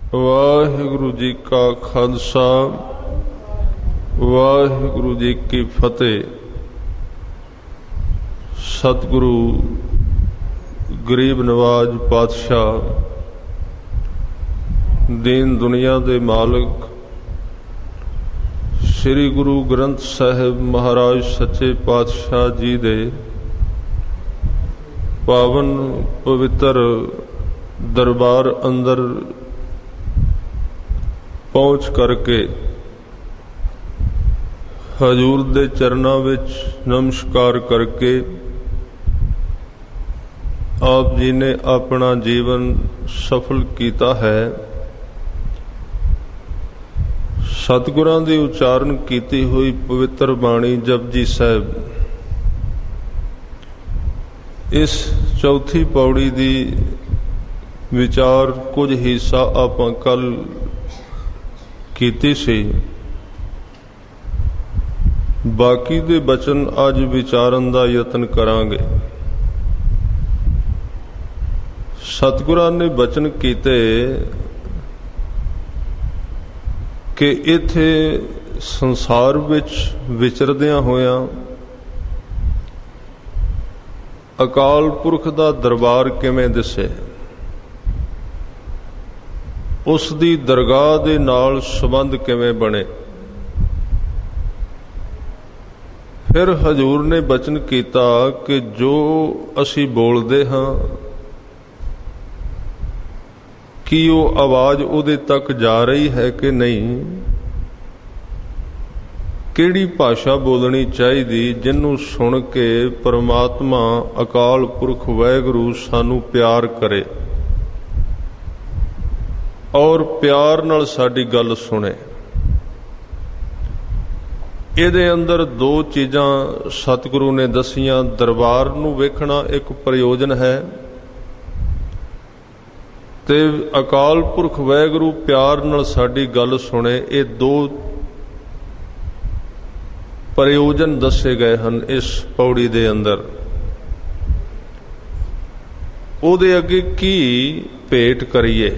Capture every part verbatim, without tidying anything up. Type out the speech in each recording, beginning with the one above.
ਵਾਹਿਗੁਰੂ ਜੀ ਕਾ ਖਾਲਸਾ ਵਾਹਿਗੁਰੂ ਜੀ ਕੀ ਫਤਿਹ। ਸਤਿਗੁਰੂ ਗਰੀਬ ਨਵਾਜ ਪਾਤਸ਼ਾਹ, ਦੀਨ ਦੁਨੀਆ ਦੇ ਮਾਲਕ ਸ੍ਰੀ ਗੁਰੂ ਗ੍ਰੰਥ ਸਾਹਿਬ ਮਹਾਰਾਜ ਸੱਚੇ ਪਾਤਸ਼ਾਹ ਜੀ ਦੇ ਪਾਵਨ ਪਵਿੱਤਰ ਦਰਬਾਰ ਅੰਦਰ ਪਹੁੰਚ ਕਰਕੇ ਹਜ਼ੂਰ ਦੇ ਚਰਨਾਂ ਵਿੱਚ ਨਮਸਕਾਰ ਕਰਕੇ ਆਪ ਜੀ ਨੇ ਆਪਣਾ ਜੀਵਨ ਸਫਲ ਕੀਤਾ ਹੈ। ਸਤਿਗੁਰਾਂ ਦੀ ਉਚਾਰਨ ਕੀਤੀ ਹੋਈ ਪਵਿੱਤਰ ਬਾਣੀ ਜਪਜੀ ਸਾਹਿਬ, ਇਸ ਚੌਥੀ ਪੌੜੀ ਦੀ ਵਿਚਾਰ ਕੁਝ ਹਿੱਸਾ ਆਪਾਂ ਕੱਲ ਕੀਤੀ ਸੀ। ਬਾਕੀ ਦੇ ਬਚਨ ਅੱਜ ਵਿਚਾਰਨ ਦਾ ਯਤਨ ਕਰਾਂਗੇ। ਸਤਿਗੁਰਾਂ ਨੇ ਬਚਨ ਕੀਤੇ ਕਿ ਇੱਥੇ ਸੰਸਾਰ ਵਿੱਚ ਵਿਚਰਦਿਆਂ ਹੋਇਆਂ ਅਕਾਲ ਪੁਰਖ ਦਾ ਦਰਬਾਰ ਕਿਵੇਂ ਦਿਸੇ, ਉਸ ਦੀ ਦਰਗਾਹ ਦੇ ਨਾਲ ਸੰਬੰਧ ਕਿਵੇਂ ਬਣੇ। ਫਿਰ ਹਜ਼ੂਰ ਨੇ ਬਚਨ ਕੀਤਾ ਕਿ ਜੋ ਅਸੀਂ ਬੋਲਦੇ ਹਾਂ ਕੀ ਉਹ ਆਵਾਜ਼ ਉਹਦੇ ਤੱਕ ਜਾ ਰਹੀ ਹੈ ਕਿ ਨਹੀਂ, ਕਿਹੜੀ ਭਾਸ਼ਾ ਬੋਲਣੀ ਚਾਹੀਦੀ ਜਿਹਨੂੰ ਸੁਣ ਕੇ ਪਰਮਾਤਮਾ ਅਕਾਲ ਪੁਰਖ ਵਾਹਿਗੁਰੂ ਸਾਨੂੰ ਪਿਆਰ ਕਰੇ ਔਰ ਪਿਆਰ ਨਾਲ ਸਾਡੀ ਗੱਲ ਸੁਣੇ। ਇਹਦੇ ਅੰਦਰ ਦੋ ਚੀਜ਼ਾਂ ਸਤਿਗੁਰੂ ਨੇ ਦਸੀਆਂ। ਦਰਬਾਰ ਨੂੰ ਵੇਖਣਾ ਇੱਕ ਪ੍ਰਯੋਜਨ ਹੈ ਤੇ ਅਕਾਲ ਪੁਰਖ ਵਾਹਿਗੁਰੂ ਪਿਆਰ ਨਾਲ ਸਾਡੀ ਗੱਲ ਸੁਣੇ। ਇਹ ਦੋ ਪ੍ਰਯੋਜਨ ਦੱਸੇ ਗਏ ਹਨ ਇਸ ਪੌੜੀ ਦੇ ਅੰਦਰ। ਉਹਦੇ ਅੱਗੇ ਕੀ ਭੇਟ ਕਰੀਏ,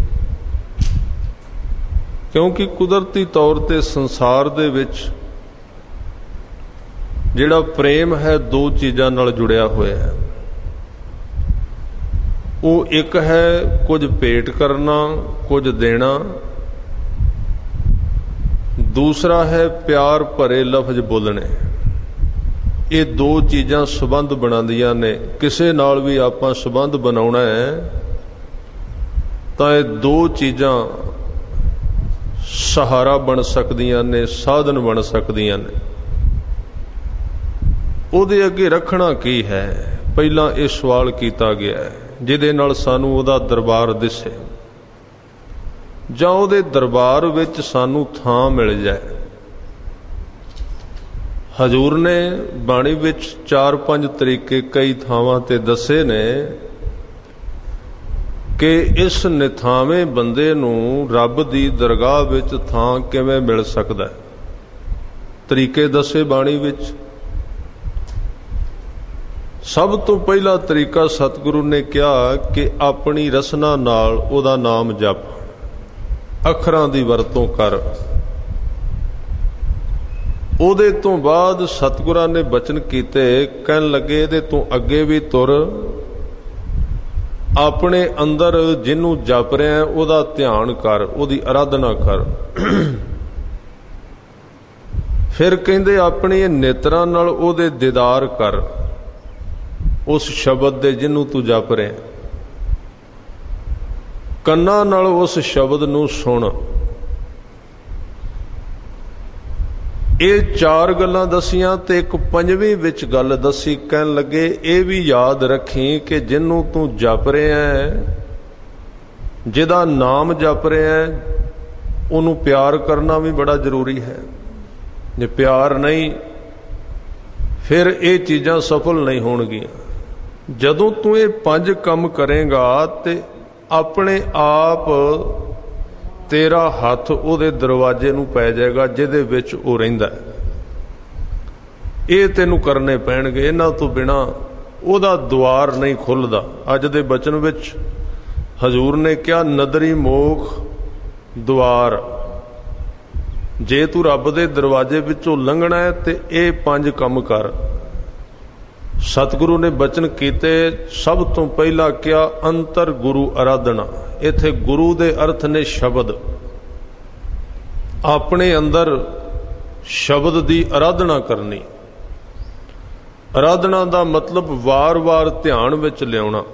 ਕਿਉਂਕਿ ਕੁਦਰਤੀ ਤੌਰ ਤੇ ਸੰਸਾਰ ਦੇ ਵਿੱਚ ਜਿਹੜਾ ਪ੍ਰੇਮ ਹੈ ਦੋ ਚੀਜ਼ਾਂ ਨਾਲ ਜੁੜਿਆ ਹੋਇਆ ਹੈ। ਉਹ ਇੱਕ ਹੈ ਕੁਝ ਭੇਟ ਕਰਨਾ, ਕੁਝ ਦੇਣਾ। ਦੂਸਰਾ ਹੈ ਪਿਆਰ ਭਰੇ ਲਫ਼ਜ਼ ਬੋਲਣੇ। ਇਹ ਦੋ ਚੀਜ਼ਾਂ ਸੰਬੰਧ ਬਣਾਉਂਦੀਆਂ ਨੇ। ਕਿਸੇ ਨਾਲ ਵੀ ਆਪਾਂ ਸੰਬੰਧ ਬਣਾਉਣਾ ਹੈ ਤਾਂ ਇਹ ਦੋ ਚੀਜ਼ਾਂ ਸਹਾਰਾ ਬਣ ਸਕਦੀਆਂ ਨੇ, ਸਾਧਨ ਬਣ ਸਕਦੀਆਂ ਨੇ। ਉਹਦੇ ਅੱਗੇ ਰੱਖਣਾ ਕੀ ਹੈ, ਪਹਿਲਾਂ ਇਹ ਸਵਾਲ ਕੀਤਾ ਗਿਆ ਹੈ ਜਿਹਦੇ ਨਾਲ ਸਾਨੂੰ ਉਹਦਾ ਦਰਬਾਰ ਦਿਸੇ ਜਾਂ ਉਹਦੇ ਦਰਬਾਰ ਵਿੱਚ ਸਾਨੂੰ ਥਾਂ ਮਿਲ ਜਾਏ। ਹਜ਼ੂਰ ਨੇ ਬਾਣੀ ਵਿੱਚ ਚਾਰ ਪੰਜ ਤਰੀਕੇ ਕਈ ਥਾਵਾਂ ਤੇ ਦੱਸੇ ਨੇ ਕਿ ਇਸ ਨਿਥਾਵੇਂ ਬੰਦੇ ਨੂੰ ਰੱਬ ਦੀ ਦਰਗਾਹ ਵਿੱਚ ਥਾਂ ਕਿਵੇਂ ਮਿਲ ਸਕਦਾ ਹੈ। ਤਰੀਕੇ ਦੱਸੇ ਬਾਣੀ ਵਿੱਚ। ਸਭ ਤੋਂ ਪਹਿਲਾ ਤਰੀਕਾ ਸਤਿਗੁਰੂ ਨੇ ਕਿਹਾ ਕਿ ਆਪਣੀ ਰਸਨਾ ਨਾਲ ਉਹਦਾ ਨਾਮ ਜਪ, ਅੱਖਰਾਂ ਦੀ ਵਰਤੋਂ ਕਰ। ਉਹਦੇ ਤੋਂ ਬਾਅਦ ਸਤਿਗੁਰਾਂ ਨੇ ਬਚਨ ਕੀਤੇ, ਕਹਿਣ ਲੱਗੇ ਇਹਦੇ ਤੋਂ ਅੱਗੇ ਵੀ ਤੁਰ, ਆਪਣੇ ਅੰਦਰ ਜਿਹਨੂੰ ਜਪ ਰਿਹਾ ਉਹਦਾ ਧਿਆਨ ਕਰ, ਉਹਦੀ ਅਰਾਧਨਾ ਕਰ। ਫਿਰ ਕਹਿੰਦੇ ਆਪਣੀ ਨੇਤਰਾਂ ਨਾਲ ਉਹਦੇ ਦੀਦਾਰ ਕਰ, ਉਸ ਸ਼ਬਦ ਦੇ ਜਿਹਨੂੰ ਤੂੰ ਜਪ ਰਿਹਾ। ਕੰਨਾਂ ਨਾਲ ਉਸ ਸ਼ਬਦ ਨੂੰ ਸੁਣ। ਇਹ ਚਾਰ ਗੱਲਾਂ ਦਸੀਆਂ ਤੇ ਇੱਕ ਪੰਜਵੀਂ ਵਿੱਚ ਗੱਲ ਦੱਸੀ। ਕਹਿਣ ਲੱਗੇ ਇਹ ਵੀ ਯਾਦ ਰੱਖੀ ਕਿ ਜਿਹਨੂੰ ਤੂੰ ਜਪ ਰਿਹਾ ਹੈ, ਜਿਹਦਾ ਨਾਮ ਜਪ ਰਿਹਾ ਹੈ, ਉਹਨੂੰ ਪਿਆਰ ਕਰਨਾ ਵੀ ਬੜਾ ਜ਼ਰੂਰੀ ਹੈ। ਜੇ ਪਿਆਰ ਨਹੀਂ ਫਿਰ ਇਹ ਚੀਜ਼ਾਂ ਸਫਲ ਨਹੀਂ ਹੋਣਗੀਆਂ। ਜਦੋਂ ਤੂੰ ਇਹ ਪੰਜ ਕੰਮ ਕਰੇਗਾ ਤੇ ਆਪਣੇ ਆਪ ਤੇਰਾ ਹੱਥ ਉਹਦੇ ਦਰਵਾਜ਼ੇ ਨੂੰ ਪੈ ਜਾਏਗਾ ਜਿਹਦੇ ਵਿੱਚ ਉਹ ਰਹਿੰਦਾ। ਇਹ ਤੈਨੂੰ ਕਰਨੇ ਪੈਣਗੇ, ਇਹਨਾਂ ਤੋਂ ਬਿਨਾ ਉਹਦਾ ਦੁਆਰ ਨਹੀਂ ਖੁੱਲਦਾ। ਅੱਜ ਦੇ ਬਚਨ ਵਿੱਚ ਹਜ਼ੂਰ ਨੇ ਕਿਹਾ ਨਦਰੀ ਮੋਖ द्वार। जे तू रब दे दरवाजे विचों लंघना है तो ये पंज काम कर। सतगुरु ने बचन कीते, सब तो पहला क्या अंतर गुरु आराधना। इत्थे गुरु दे अर्थ ने शब्द। अपने अंदर शब्द दी आराधना करनी। आराधना दा मतलब वार वार ध्यान विच लियाउणा,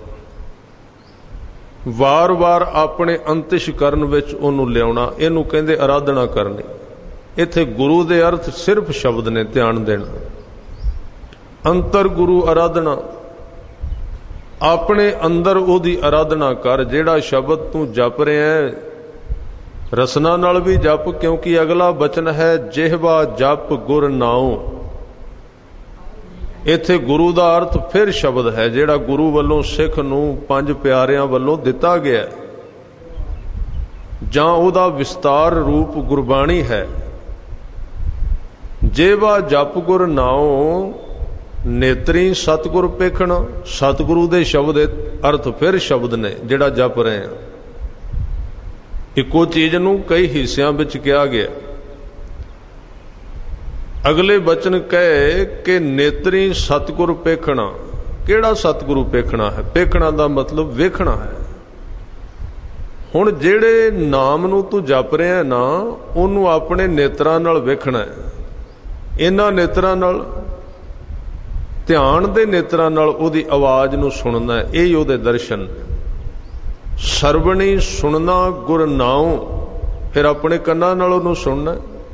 वार वार अपने अंतਿਸ਼ਕਰਨ विच उहनूं लियाउणा, इहनूं कहंदे आराधना करनी। इत्थे गुरु दे अर्थ सिर्फ शब्द ने, ध्यान देना। अंतर गुरु आराधना, अपने अंदर उहदी आराधना कर। जिहड़ा शब्द तू जप रहा है रसना नाल भी जप, क्योंकि अगला बचन है जिहवा जप गुर नाउ। इत्थे गुरु दा अर्थ फिर शब्द है, जिहड़ा गुरु वल्लों सिख नूं पंज प्यारियां वल्लों दिता गया, जां उहदा विस्तार रूप गुरबाणी है। जिहवा जप गुर नाउ, नेत्री सतगुर पेखना। सतगुरु दे शब्द अर्थ फिर शब्द ने, जिहड़ा जप रहे हैं। इको चीज नूं कई हिस्सियां विच कहा गया। अगले बचन कहे कि नेत्री सतगुर पेखना। किहड़ा सतगुरु पेखना है? पेखना दा मतलब वेखना है। हुण जिहड़े नाम नूं तू जप रहा ना, उहनूं अपने नेत्रां नाल वेखना है। इन्हां नेत्रां नाल, ध्यान दे नेत्रां नाल उहदी आवाज़ नूं सुनना है। यही उहदे दर्शन। सरवणी सुनना गुर नाउ, फिर अपने कन्नां नाल उहनूं सुनना।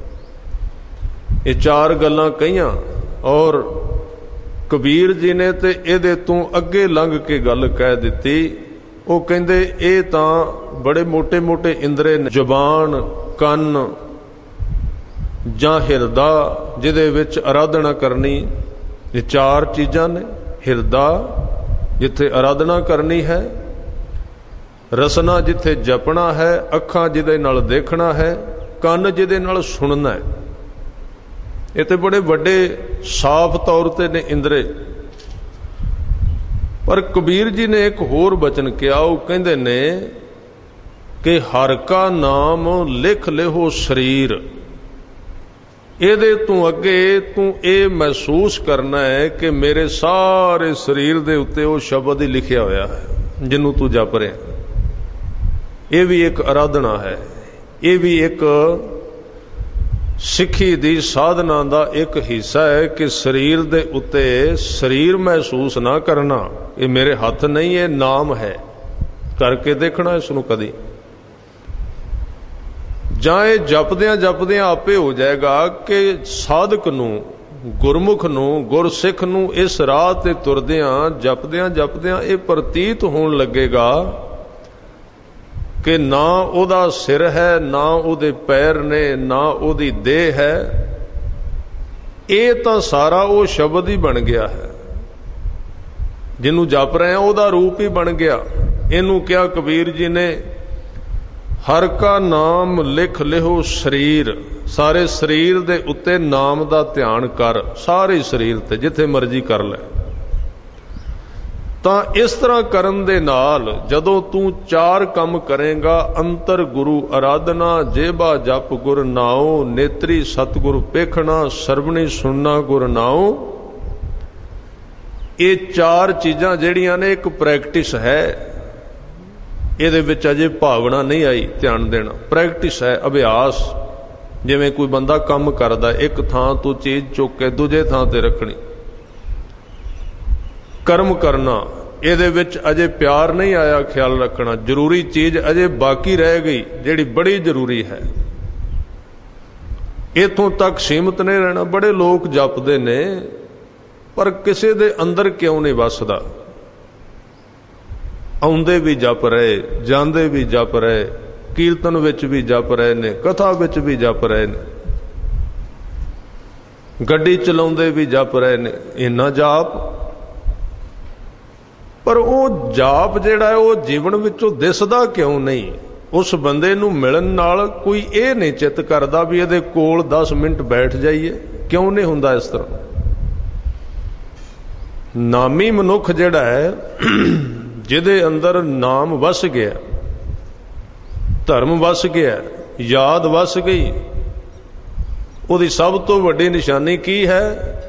ये चार गल्लां कहियां और कबीर जी ने ते इहदे तों अगे लंघ के गल कह दित्ती। वो कहंदे ये तां बड़े मोटे मोटे इंद्रे ने, जुबान, कन्न जां हिरदा, जिहदे विच आराधना करनी। ये चार चीज़ां ने। हिरदा जिथे आराधना करनी है, रसना जिथे जपना है, अखां जिहदे नाल देखना है, कन्न जिहदे नाल सुनना है। ये तो बड़े वड्डे साफ तौर ते ने इंद्रे। पर कबीर जी ने एक होर बचन किया। वो कहंदे ने कि हर का नाम लिख लिहो शरीर। ਇਹਦੇ ਤੋਂ ਅੱਗੇ ਤੂੰ ਇਹ ਮਹਿਸੂਸ ਕਰਨਾ ਹੈ ਕਿ ਮੇਰੇ ਸਾਰੇ ਸਰੀਰ ਦੇ ਉੱਤੇ ਉਹ ਸ਼ਬਦ ਹੀ ਲਿਖਿਆ ਹੋਇਆ ਹੈ ਜਿਹਨੂੰ ਤੂੰ ਜਪ ਰਿਹਾ। ਇਹ ਵੀ ਇੱਕ ਆਰਾਧਨਾ ਹੈ। ਇਹ ਵੀ ਇੱਕ ਸਿੱਖੀ ਦੀ ਸਾਧਨਾ ਦਾ ਇੱਕ ਹਿੱਸਾ ਹੈ ਕਿ ਸਰੀਰ ਦੇ ਉੱਤੇ ਸਰੀਰ ਮਹਿਸੂਸ ਨਾ ਕਰਨਾ। ਇਹ ਮੇਰੇ ਹੱਥ ਨਹੀਂ, ਇਹ ਨਾਮ ਹੈ। ਕਰਕੇ ਦੇਖਣਾ ਇਸ ਨੂੰ ਕਦੀ। ਜਾਂ ਇਹ ਜਪਦਿਆਂ ਜਪਦਿਆਂ ਆਪੇ ਹੋ ਜਾਏਗਾ ਕਿ ਸਾਧਕ ਨੂੰ, ਗੁਰਮੁਖ ਨੂੰ, ਗੁਰਸਿੱਖ ਨੂੰ ਇਸ ਰਾਹ ਤੇ ਤੁਰਦਿਆਂ ਜਪਦਿਆਂ ਜਪਦਿਆਂ ਇਹ ਪ੍ਰਤੀਤ ਹੋਣ ਲੱਗੇਗਾ ਕਿ ਨਾ ਉਹਦਾ ਸਿਰ ਹੈ, ਨਾ ਉਹਦੇ ਪੈਰ ਨੇ, ਨਾ ਉਹਦੀ ਦੇਹ ਹੈ। ਇਹ ਤਾਂ ਸਾਰਾ ਉਹ ਸ਼ਬਦ ਹੀ ਬਣ ਗਿਆ ਹੈ ਜਿਹਨੂੰ ਜਪ ਰਹੇ ਆ, ਉਹਦਾ ਰੂਪ ਹੀ ਬਣ ਗਿਆ। ਇਹਨੂੰ ਕਿਹਾ ਕਬੀਰ ਜੀ ਨੇ, हर का नाम लिख लिहो शरीर। सारे शरीर दे उत्ते नाम दा ध्यान कर, सारे शरीर ते जिथे मर्जी कर ले। तां इस तरह करन दे नाल जदों तू चार काम करेगा, अंतर गुरु आराधना, जेबा जप गुर नाओ, नेत्री सतगुरु पेखना, सरवणी सुनना गुर नाओ। ये चार चीज़ां जिहड़ियां ने एक प्रैक्टिस है। ਇਹਦੇ ਵਿੱਚ ਅਜੇ ਭਾਵਨਾ ਨਹੀਂ ਆਈ ਧਿਆਨ ਦੇਣਾ। ਪ੍ਰੈਕਟਿਸ ਹੈ, ਅਭਿਆਸ। ਜਿਵੇਂ ਕੋਈ ਬੰਦਾ ਕੰਮ ਕਰਦਾ, ਇੱਕ ਥਾਂ ਤੋਂ ਚੀਜ਼ ਚੁੱਕ ਕੇ ਦੂਜੇ ਥਾਂ ਤੇ ਰੱਖਣੀ, ਕਰਮ ਕਰਨਾ। ਇਹਦੇ ਵਿੱਚ ਅਜੇ ਪਿਆਰ ਨਹੀਂ ਆਇਆ, ਖਿਆਲ ਰੱਖਣਾ। ਜ਼ਰੂਰੀ ਚੀਜ਼ ਅਜੇ ਬਾਕੀ ਰਹਿ ਗਈ ਜਿਹੜੀ ਬੜੀ ਜ਼ਰੂਰੀ ਹੈ। ਇੱਥੋਂ ਤੱਕ ਸੀਮਤ ਨਹੀਂ ਰਹਿਣਾ। ਬੜੇ ਲੋਕ ਜਪਦੇ ਨੇ ਪਰ ਕਿਸੇ ਦੇ ਅੰਦਰ ਕਿਉਂ ਨਹੀਂ ਵੱਸਦਾ। ਆਉਂਦੇ ਵੀ ਜਪ ਰਹੇ, ਜਾਂਦੇ ਵੀ ਜਪ ਰਹੇ, ਕੀਰਤਨ ਵਿੱਚ ਵੀ ਜਪ ਰਹੇ ਨੇ, ਕਥਾ ਵਿੱਚ ਵੀ ਜਪ ਰਹੇ ਨੇ, ਗੱਡੀ ਚਲਾਉਂਦੇ ਵੀ ਜਪ ਰਹੇ ਨੇ। ਇੰਨਾ ਜਾਪ, ਪਰ ਉਹ ਜਾਪ ਜਿਹੜਾ ਹੈ ਉਹ ਜੀਵਨ ਵਿੱਚੋਂ ਦਿਸਦਾ ਕਿਉਂ ਨਹੀਂ? ਉਸ ਬੰਦੇ ਨੂੰ ਮਿਲਣ ਨਾਲ ਕੋਈ ਇਹ ਨਹੀਂ ਚਿੱਤ ਕਰਦਾ ਵੀ ਇਹਦੇ ਕੋਲ ਦਸ ਮਿੰਟ ਬੈਠ ਜਾਈਏ। ਕਿਉਂ ਨਹੀਂ ਹੁੰਦਾ ਇਸ ਤਰ੍ਹਾਂ? ਨਾਮੀ ਮਨੁੱਖ ਜਿਹੜਾ ਹੈ, ਜਿਹਦੇ ਅੰਦਰ ਨਾਮ ਵਸ ਗਿਆ, ਧਰਮ ਵਸ ਗਿਆ, ਯਾਦ ਵਸ ਗਈ। ਉਹਦੀ ਸਭ ਤੋਂ ਵੱਡੀ ਨਿਸ਼ਾਨੀ ਕੀ ਹੈ?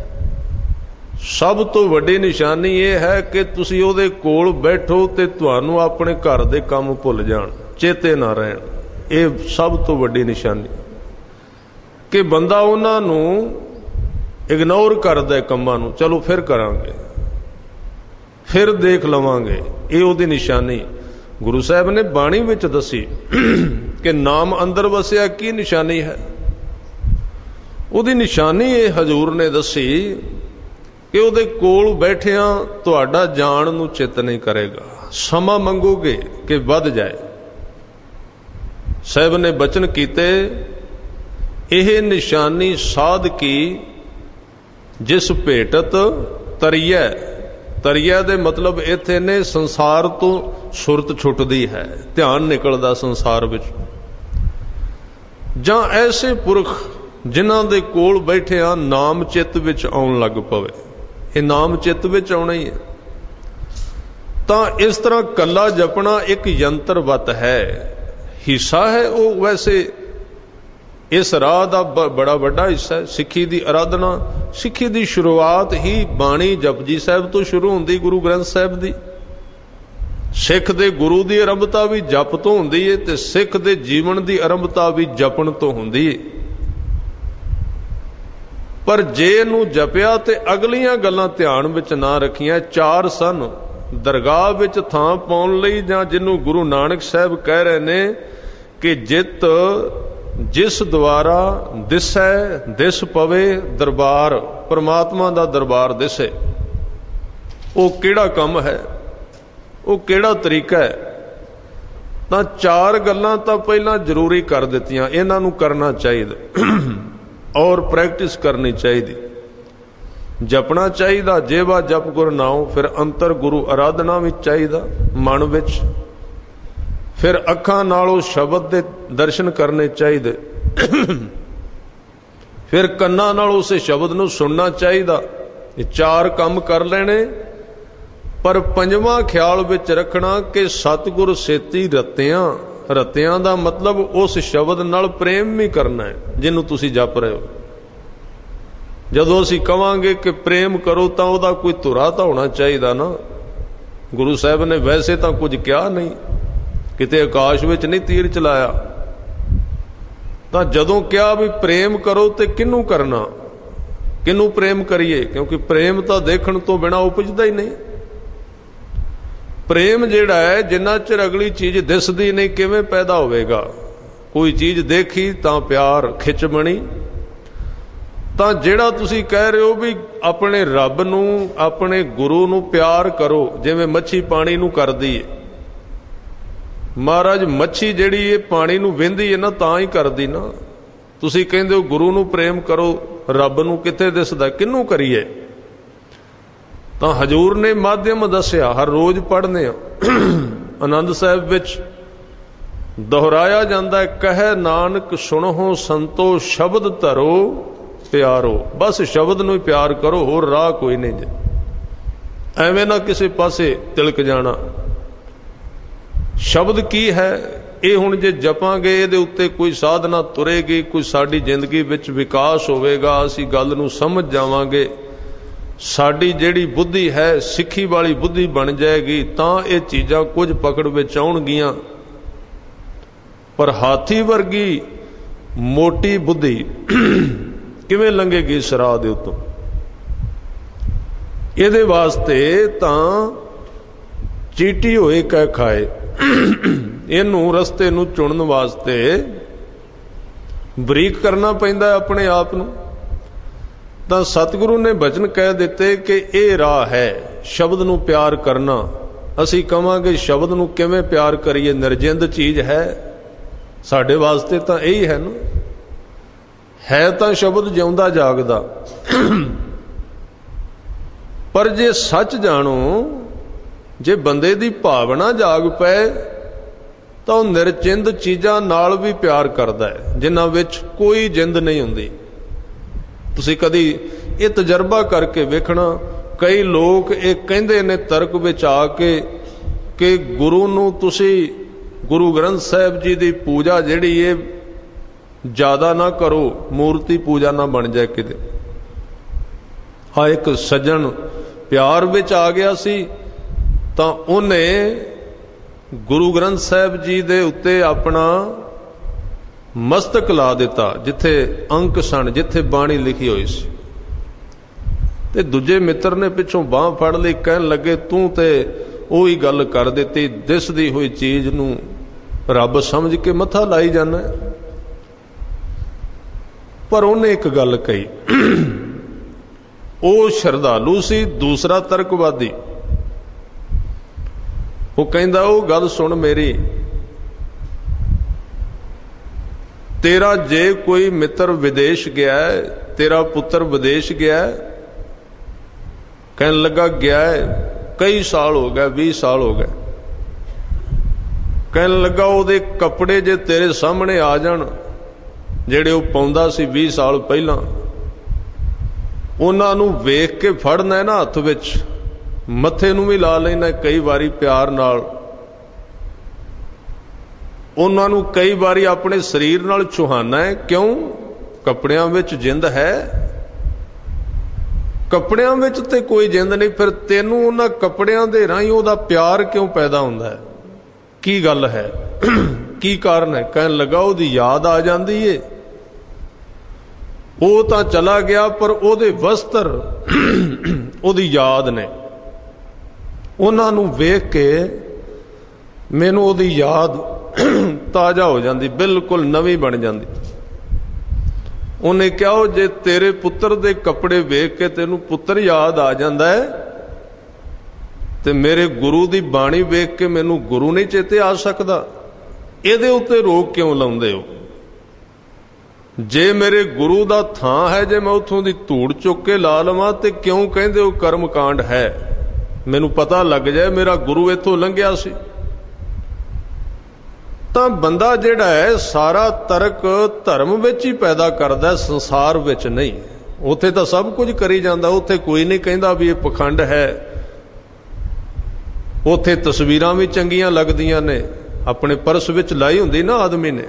ਸਭ ਤੋਂ ਵੱਡੀ ਨਿਸ਼ਾਨੀ ਇਹ ਹੈ ਕਿ ਤੁਸੀਂ ਉਹਦੇ ਕੋਲ ਬੈਠੋ ਤੇ ਤੁਹਾਨੂੰ ਆਪਣੇ ਘਰ ਦੇ ਕੰਮ ਭੁੱਲ ਜਾਣ, ਚੇਤੇ ਨਾ ਰਹਿਣ। ਇਹ ਸਭ ਤੋਂ ਵੱਡੀ ਨਿਸ਼ਾਨੀ ਕਿ ਬੰਦਾ ਉਹਨਾਂ ਨੂੰ ਇਗਨੋਰ ਕਰਦਾ ਕੰਮਾਂ ਨੂੰ। ਚਲੋ ਫਿਰ ਕਰਾਂਗੇ, ਫਿਰ ਦੇਖ ਲਵਾਂਗੇ। ਇਹ ਉਹਦੀ ਨਿਸ਼ਾਨੀ ਗੁਰੂ ਸਾਹਿਬ ਨੇ ਬਾਣੀ ਵਿੱਚ ਦੱਸੀ ਕਿ ਨਾਮ ਅੰਦਰ ਵਸਿਆ ਕੀ ਨਿਸ਼ਾਨੀ ਹੈ। ਉਹਦੀ ਨਿਸ਼ਾਨੀ ਇਹ ਹਜ਼ੂਰ ਨੇ ਦੱਸੀ ਕਿ ਉਹਦੇ ਕੋਲ ਬੈਠਿਆਂ ਤੁਹਾਡਾ ਜਾਣ ਨੂੰ ਚਿੱਤ ਨਹੀਂ ਕਰੇਗਾ, ਸਮਾਂ ਮੰਗੋਗੇ ਕਿ ਵੱਧ ਜਾਏ। ਸਾਹਿਬ ਨੇ ਬਚਨ ਕੀਤੇ, ਇਹ ਨਿਸ਼ਾਨੀ ਸਾਧ ਕੀ ਜਿਸ ਭੇਟਤ ਤਰੀਐ। ਤਰੀਐ ਦੇ ਮਤਲਬ ਇੱਥੇ ਨੇ ਸੰਸਾਰ ਤੋਂ ਸੁਰਤ ਛੁੱਟਦੀ ਹੈ, ਧਿਆਨ ਨਿਕਲਦਾ ਸੰਸਾਰ ਵਿੱਚ। ਜਾਂ ਐਸੇ ਪੁਰਖ ਜਿਨ੍ਹਾਂ ਦੇ ਕੋਲ ਬੈਠਿਆਂ ਨਾਮ ਚਿੱਤ ਵਿੱਚ ਆਉਣ ਲੱਗ ਪਵੇ। ਇਹ ਨਾਮ ਚਿੱਤ ਵਿੱਚ ਆਉਣਾ ਹੀ ਹੈ। ਤਾਂ ਇਸ ਤਰ੍ਹਾਂ ਕੱਲਾ ਜਪਣਾ ਇੱਕ ਯੰਤਰਵਤ ਹੈ, ਹਿੱਸਾ ਹੈ ਉਹ। ਵੈਸੇ ਇਸ ਰਾਹ ਦਾ ਬੜਾ ਵੱਡਾ ਹਿੱਸਾ ਹੈ ਸਿੱਖੀ ਦੀ ਅਰਾਧਨਾ। ਸਿੱਖੀ ਦੀ ਸ਼ੁਰੂਆਤ ਹੀ ਬਾਣੀ ਜਪਜੀ ਸਾਹਿਬ ਤੋਂ ਸ਼ੁਰੂ ਹੁੰਦੀ, ਗੁਰੂ ਗ੍ਰੰਥ ਸਾਹਿਬ ਦੀ। ਸਿੱਖ ਦੇ ਗੁਰੂ ਦੀ ਆਰੰਭਤਾ ਵੀ ਜਪ ਤੋਂ ਹੁੰਦੀ ਹੈ ਤੇ ਸਿੱਖ ਦੇ ਜੀਵਨ ਦੀ ਆਰੰਭਤਾ ਵੀ ਜਪਣ ਤੋਂ ਹੁੰਦੀ ਹੈ। ਪਰ ਜੇ ਇਹਨੂੰ ਜਪਿਆ ਤੇ ਅਗਲੀਆਂ ਗੱਲਾਂ ਧਿਆਨ ਵਿੱਚ ਨਾ ਰੱਖੀਆਂ, ਚਾਰ ਸਨ ਦਰਗਾਹ ਵਿੱਚ ਥਾਂ ਪਾਉਣ ਲਈ, ਜਾਂ ਜਿਹਨੂੰ ਗੁਰੂ ਨਾਨਕ ਸਾਹਿਬ ਕਹਿ ਰਹੇ ਨੇ ਕਿ ਜਿਤ ਜਿਸ ਦੁਆਰਾ ਦਿਸੈ ਦਿਸ ਪਵੇ ਦਰਬਾਰ, ਪਰਮਾਤਮਾ ਦਾ ਦਰਬਾਰ ਦਿਸੇ। ਉਹ ਕਿਹੜਾ ਕੰਮ ਹੈ, ਉਹ ਕਿਹੜਾ ਤਰੀਕਾ ਹੈ? ਤਾਂ ਚਾਰ ਗੱਲਾਂ ਤਾਂ ਪਹਿਲਾਂ ਜ਼ਰੂਰੀ ਕਰ ਦਿੱਤੀਆਂ। ਇਹਨਾਂ ਨੂੰ ਕਰਨਾ ਚਾਹੀਦਾ ਔਰ ਪ੍ਰੈਕਟਿਸ ਕਰਨੀ ਚਾਹੀਦੀ। ਜਪਣਾ ਚਾਹੀਦਾ, ਜੇਵਾ ਜਪ ਗੁਰ ਨਾਉ। ਫਿਰ ਅੰਤਰ ਗੁਰੂ ਆਰਾਧਨਾ ਵਿੱਚ ਚਾਹੀਦਾ, ਮਨ ਵਿੱਚ। ਫਿਰ ਅੱਖਾਂ ਨਾਲ ਉਹ ਸ਼ਬਦ ਦੇ ਦਰਸ਼ਨ ਕਰਨੇ ਚਾਹੀਦੇ। ਫਿਰ ਕੰਨਾਂ ਨਾਲ ਉਸੇ ਸ਼ਬਦ ਨੂੰ ਸੁਣਨਾ ਚਾਹੀਦਾ। ਇਹ ਚਾਰ ਕੰਮ ਕਰ ਲੈਣੇ। ਪਰ ਪੰਜਵਾਂ ਖਿਆਲ ਵਿੱਚ ਰੱਖਣਾ ਕਿ ਸਤਿਗੁਰ ਸੇਤੀ ਰਤਿਆਂ। ਰਤਿਆਂ ਦਾ ਮਤਲਬ ਉਸ ਸ਼ਬਦ ਨਾਲ ਪ੍ਰੇਮ ਵੀ ਕਰਨਾ ਹੈ ਜਿਹਨੂੰ ਤੁਸੀਂ ਜਪ ਰਹੇ ਹੋ। ਜਦੋਂ ਅਸੀਂ ਕਵਾਂਗੇ ਕਿ ਪ੍ਰੇਮ ਕਰੋ ਤਾਂ ਉਹਦਾ ਕੋਈ ਧੁਰਾ ਤਾਂ ਹੋਣਾ ਚਾਹੀਦਾ ਨਾ। ਗੁਰੂ ਸਾਹਿਬ ਨੇ ਵੈਸੇ ਤਾਂ ਕੁਝ ਕਿਹਾ ਨਹੀਂ, ਕਿਤੇ ਆਕਾਸ਼ ਵਿੱਚ ਨਹੀਂ ਤੀਰ ਚਲਾਇਆ। ਤਾਂ ਜਦੋਂ ਕਿਹਾ ਵੀ ਪ੍ਰੇਮ ਕਰੋ ਤੇ ਕਿਹਨੂੰ ਕਰਨਾ, ਕਿਹਨੂੰ ਪ੍ਰੇਮ ਕਰੀਏ? ਕਿਉਂਕਿ ਪ੍ਰੇਮ ਤਾਂ ਦੇਖਣ ਤੋਂ ਬਿਨਾਂ ਉਪਜਦਾ ਹੀ ਨਹੀਂ। ਪ੍ਰੇਮ ਜਿਹੜਾ ਹੈ, ਜਿੰਨਾ ਚਿਰ ਅਗਲੀ ਚੀਜ਼ ਦਿਸਦੀ ਨਹੀਂ ਕਿਵੇਂ ਪੈਦਾ ਹੋਵੇਗਾ? ਕੋਈ ਚੀਜ਼ ਦੇਖੀ ਤਾਂ ਪਿਆਰ ਖਿੱਚ ਬਣੀ। ਤਾਂ ਜਿਹੜਾ ਤੁਸੀਂ ਕਹਿ ਰਹੇ ਹੋ ਵੀ ਆਪਣੇ ਰੱਬ ਨੂੰ, ਆਪਣੇ ਗੁਰੂ ਨੂੰ ਪਿਆਰ ਕਰੋ ਜਿਵੇਂ ਮੱਛੀ ਪਾਣੀ ਨੂੰ ਕਰਦੀ ਹੈ। ਮਹਾਰਾਜ ਮੱਛੀ ਜਿਹੜੀ ਇਹ ਪਾਣੀ ਨੂੰ ਵਹਿੰਦੀ ਹੈ ਨਾ, ਤਾਂ ਹੀ ਕਰਦੀ ਨਾ। ਤੁਸੀਂ ਕਹਿੰਦੇ ਹੋ ਗੁਰੂ ਨੂੰ ਪ੍ਰੇਮ ਕਰੋ, ਰੱਬ ਨੂੰ ਕਿੱਥੇ ਦਿਸਦਾ? ਕਿਹਨੂੰ ਕਰੀਏ? ਤਾਂ ਹਜ਼ੂਰ ਨੇ ਮਾਧਿਅਮ ਦੱਸਿਆ, ਹਰ ਰੋਜ਼ ਪੜ੍ਹਨੇ ਆ। ਆਨੰਦ ਸਾਹਿਬ ਵਿੱਚ ਦੁਹਰਾਇਆ ਜਾਂਦਾ ਹੈ, ਕਹੈ ਨਾਨਕ ਸੁਣੋ ਸੰਤੋ ਸ਼ਬਦ ਧਰੋ ਪਿਆਰੋ। ਬਸ ਸ਼ਬਦ ਨੂੰ ਹੀ ਪਿਆਰ ਕਰੋ, ਹੋਰ ਰਾਹ ਕੋਈ ਨਹੀਂ ਜੇ। ਐਵੇਂ ਨਾ ਕਿਸੇ ਪਾਸੇ ਤਿਲਕ ਜਾਣਾ। ਸ਼ਬਦ ਕੀ ਹੈ? ਇਹ ਹੁਣ ਜੇ ਜਪਾਂਗੇ ਇਹਦੇ ਉੱਤੇ ਕੋਈ ਸਾਧਨਾ ਤੁਰੇਗੀ, ਕੋਈ ਸਾਡੀ ਜ਼ਿੰਦਗੀ ਵਿੱਚ ਵਿਕਾਸ ਹੋਵੇਗਾ, ਅਸੀਂ ਗੱਲ ਨੂੰ ਸਮਝ ਜਾਵਾਂਗੇ, ਸਾਡੀ ਜਿਹੜੀ ਬੁੱਧੀ ਹੈ ਸਿੱਖੀ ਵਾਲੀ ਬੁੱਧੀ ਬਣ ਜਾਏਗੀ, ਤਾਂ ਇਹ ਚੀਜ਼ਾਂ ਕੁਝ ਪਕੜ ਵਿੱਚ ਆਉਣਗੀਆਂ। ਪਰ ਹਾਥੀ ਵਰਗੀ ਮੋਟੀ ਬੁੱਧੀ ਕਿਵੇਂ ਲੰਘੇਗੀ ਇਸ ਰਾਹ ਦੇ ਉੱਤੋਂ? ਇਹਦੇ ਵਾਸਤੇ ਤਾਂ ਚੀਟੀ ਹੋਏ ਕਹਿ ਖਾਏ। ਇਹਨੂੰ ਰਸਤੇ ਨੂੰ ਚੁਣਨ ਵਾਸਤੇ ਬਰੀਕ ਕਰਨਾ ਪੈਂਦਾ ਆਪਣੇ ਆਪ ਨੂੰ। ਤਾਂ ਸਤਿਗੁਰੂ ਨੇ ਬਚਨ ਕਹਿ ਦਿੱਤੇ ਕਿ ਇਹ ਰਾਹ ਹੈ ਸ਼ਬਦ ਨੂੰ ਪਿਆਰ ਕਰਨਾ। ਅਸੀਂ ਕਵਾਂਗੇ ਸ਼ਬਦ ਨੂੰ ਕਿਵੇਂ ਪਿਆਰ ਕਰੀਏ? ਨਿਰਜਿੰਦ ਚੀਜ਼ ਹੈ ਸਾਡੇ ਵਾਸਤੇ ਤਾਂ ਇਹੀ ਹੈ ਨਾ। ਹੈ ਤਾਂ ਸ਼ਬਦ ਜਿਉਂਦਾ ਜਾਗਦਾ। ਪਰ ਜੇ ਸੱਚ ਜਾਣੋ, ਜੇ ਬੰਦੇ ਦੀ ਭਾਵਨਾ ਜਾਗ ਪਏ ਤਾਂ ਉਹ ਨਿਰਚਿੰਦ ਚੀਜ਼ਾਂ ਨਾਲ ਵੀ ਪਿਆਰ ਕਰਦਾ ਹੈ ਜਿਨ੍ਹਾਂ ਵਿੱਚ ਕੋਈ ਜਿੰਦ ਨਹੀਂ ਹੁੰਦੀ। ਤੁਸੀਂ ਕਦੀ ਇਹ ਤਜਰਬਾ ਕਰਕੇ ਵੇਖਣਾ, ਕਈ ਲੋਕ ਇਹ ਕਹਿੰਦੇ ਨੇ ਤਰਕ ਵਿੱਚ ਆ ਕੇ ਕਿ ਗੁਰੂ ਨੂੰ ਤੁਸੀਂ गुरु ग्रंथ साहिब जी की पूजा जिहड़ी ये ज़्यादा ना करो, मूर्ति पूजा ना बन जाए किते। हाँ, एक सज्जन प्यार विच आ गया सी तां उहने गुरु ग्रंथ साहिब जी दे उत्ते अपना मस्तक ला दिता जिथे अंक सन, जिथे बाणी लिखी हुई सी। ते दूजे मित्र ने पिछों बांह फड़ लई, कहन लगे तू ते उही गल कर दिती, दिसदी हुई चीज नूं रब समझ के मत्था लाई जाना। पर उन्हें एक गल कही, वो श्रद्धालु सी, दूसरा तर्कवादी। वो कहंदा वो गल सुन मेरी, तेरा जे कोई मित्र विदेश गया है, तेरा पुत्र विदेश गया है, कहन लगा गया है कई साल हो गए, बीस साल हो गए। कहन लगा ਉਹਦੇ कपड़े जे तेरे सामने आ जाण ਜਿਹੜੇ ਉਹ ਪਾਉਂਦਾ ਸੀ बीस साल ਪਹਿਲਾਂ, ਉਹਨਾਂ ਨੂੰ ਵੇਖ ਕੇ ਫੜਨਾ ਨਾ ਹੱਥ ਵਿੱਚ, ਮੱਥੇ ਨੂੰ ਵੀ ਲਾ ਲੈਣਾ ਕਈ ਵਾਰੀ ਪਿਆਰ ਨਾਲ, ਉਹਨਾਂ ਨੂੰ ਕਈ ਵਾਰੀ ਆਪਣੇ ਸਰੀਰ ਨਾਲ ਚੁਹਾਨਾ ਹੈ। ਕਿਉਂ? ਕੱਪੜਿਆਂ ਵਿੱਚ ਜਿੰਦ ਹੈ, ਕੱਪੜਿਆਂ ਵਿੱਚ ਤੇ ਕੋਈ ਜਿੰਦ ਨਹੀਂ, ਫਿਰ ਤੈਨੂੰ ਉਹਨਾਂ ਕੱਪੜਿਆਂ ਦੇ ਰਾਹੀਂ ਉਹਦਾ ਪਿਆਰ ਕਿਉਂ ਪੈਦਾ ਹੁੰਦਾ ਹੈ? ਕੀ ਗੱਲ ਹੈ? ਕੀ ਕਾਰਨ ਹੈ? ਕਹਿਣ ਲੱਗਾ ਉਹਦੀ ਯਾਦ ਆ ਜਾਂਦੀ ਏ। ਉਹ ਤਾਂ ਚਲਾ ਗਿਆ ਪਰ ਉਹਦੇ ਵਸਤਰ ਉਹਦੀ ਯਾਦ ਨੇ, ਉਹਨਾਂ ਨੂੰ ਵੇਖ ਕੇ ਮੈਨੂੰ ਉਹਦੀ ਯਾਦ ਤਾਜ਼ਾ ਹੋ ਜਾਂਦੀ, ਬਿਲਕੁਲ ਨਵੀਂ ਬਣ ਜਾਂਦੀ। ਉਹਨੇ ਕਿਹਾ ਜੇ ਤੇਰੇ ਪੁੱਤਰ ਦੇ ਕੱਪੜੇ ਵੇਖ ਕੇ ਤੈਨੂੰ ਪੁੱਤਰ ਯਾਦ ਆ ਜਾਂਦਾ ਹੈ ਤੇ ਮੇਰੇ ਗੁਰੂ ਦੀ ਬਾਣੀ ਵੇਖ ਕੇ ਮੈਨੂੰ ਗੁਰੂ ਨਹੀਂ ਚੇਤੇ ਆ ਸਕਦਾ? ਇਹਦੇ ਉੱਤੇ ਰੋਕ ਕਿਉਂ ਲਾਉਂਦੇ ਹੋ? ਜੇ ਮੇਰੇ ਗੁਰੂ ਦਾ ਥਾਂ ਹੈ, ਜੇ ਮੈਂ ਉੱਥੋਂ ਦੀ ਧੂੜ ਚੁੱਕ ਕੇ ਲਾ ਲਵਾਂ ਤੇ ਕਿਉਂ ਕਹਿੰਦੇ ਹੋ ਕਰਮ ਕਾਂਡ ਹੈ? ਮੈਨੂੰ ਪਤਾ ਲੱਗ ਜਾਏ ਮੇਰਾ ਗੁਰੂ ਇੱਥੋਂ ਲੰਘਿਆ ਸੀ। ਤਾਂ ਬੰਦਾ ਜਿਹੜਾ ਹੈ ਸਾਰਾ ਤਰਕ ਧਰਮ ਵਿੱਚ ਹੀ ਪੈਦਾ ਕਰਦਾ, ਸੰਸਾਰ ਵਿੱਚ ਨਹੀਂ। ਉੱਥੇ ਤਾਂ ਸਭ ਕੁਝ ਕਰੀ ਜਾਂਦਾ, ਉੱਥੇ ਕੋਈ ਨਹੀਂ ਕਹਿੰਦਾ ਵੀ ਇਹ ਪਖੰਡ ਹੈ। ਉੱਥੇ ਤਸਵੀਰਾਂ ਵੀ ਚੰਗੀਆਂ ਲੱਗਦੀਆਂ ਨੇ, ਆਪਣੇ ਪਰਸ ਵਿੱਚ ਲਾਈ ਹੁੰਦੀ ਨਾ ਆਦਮੀ ਨੇ,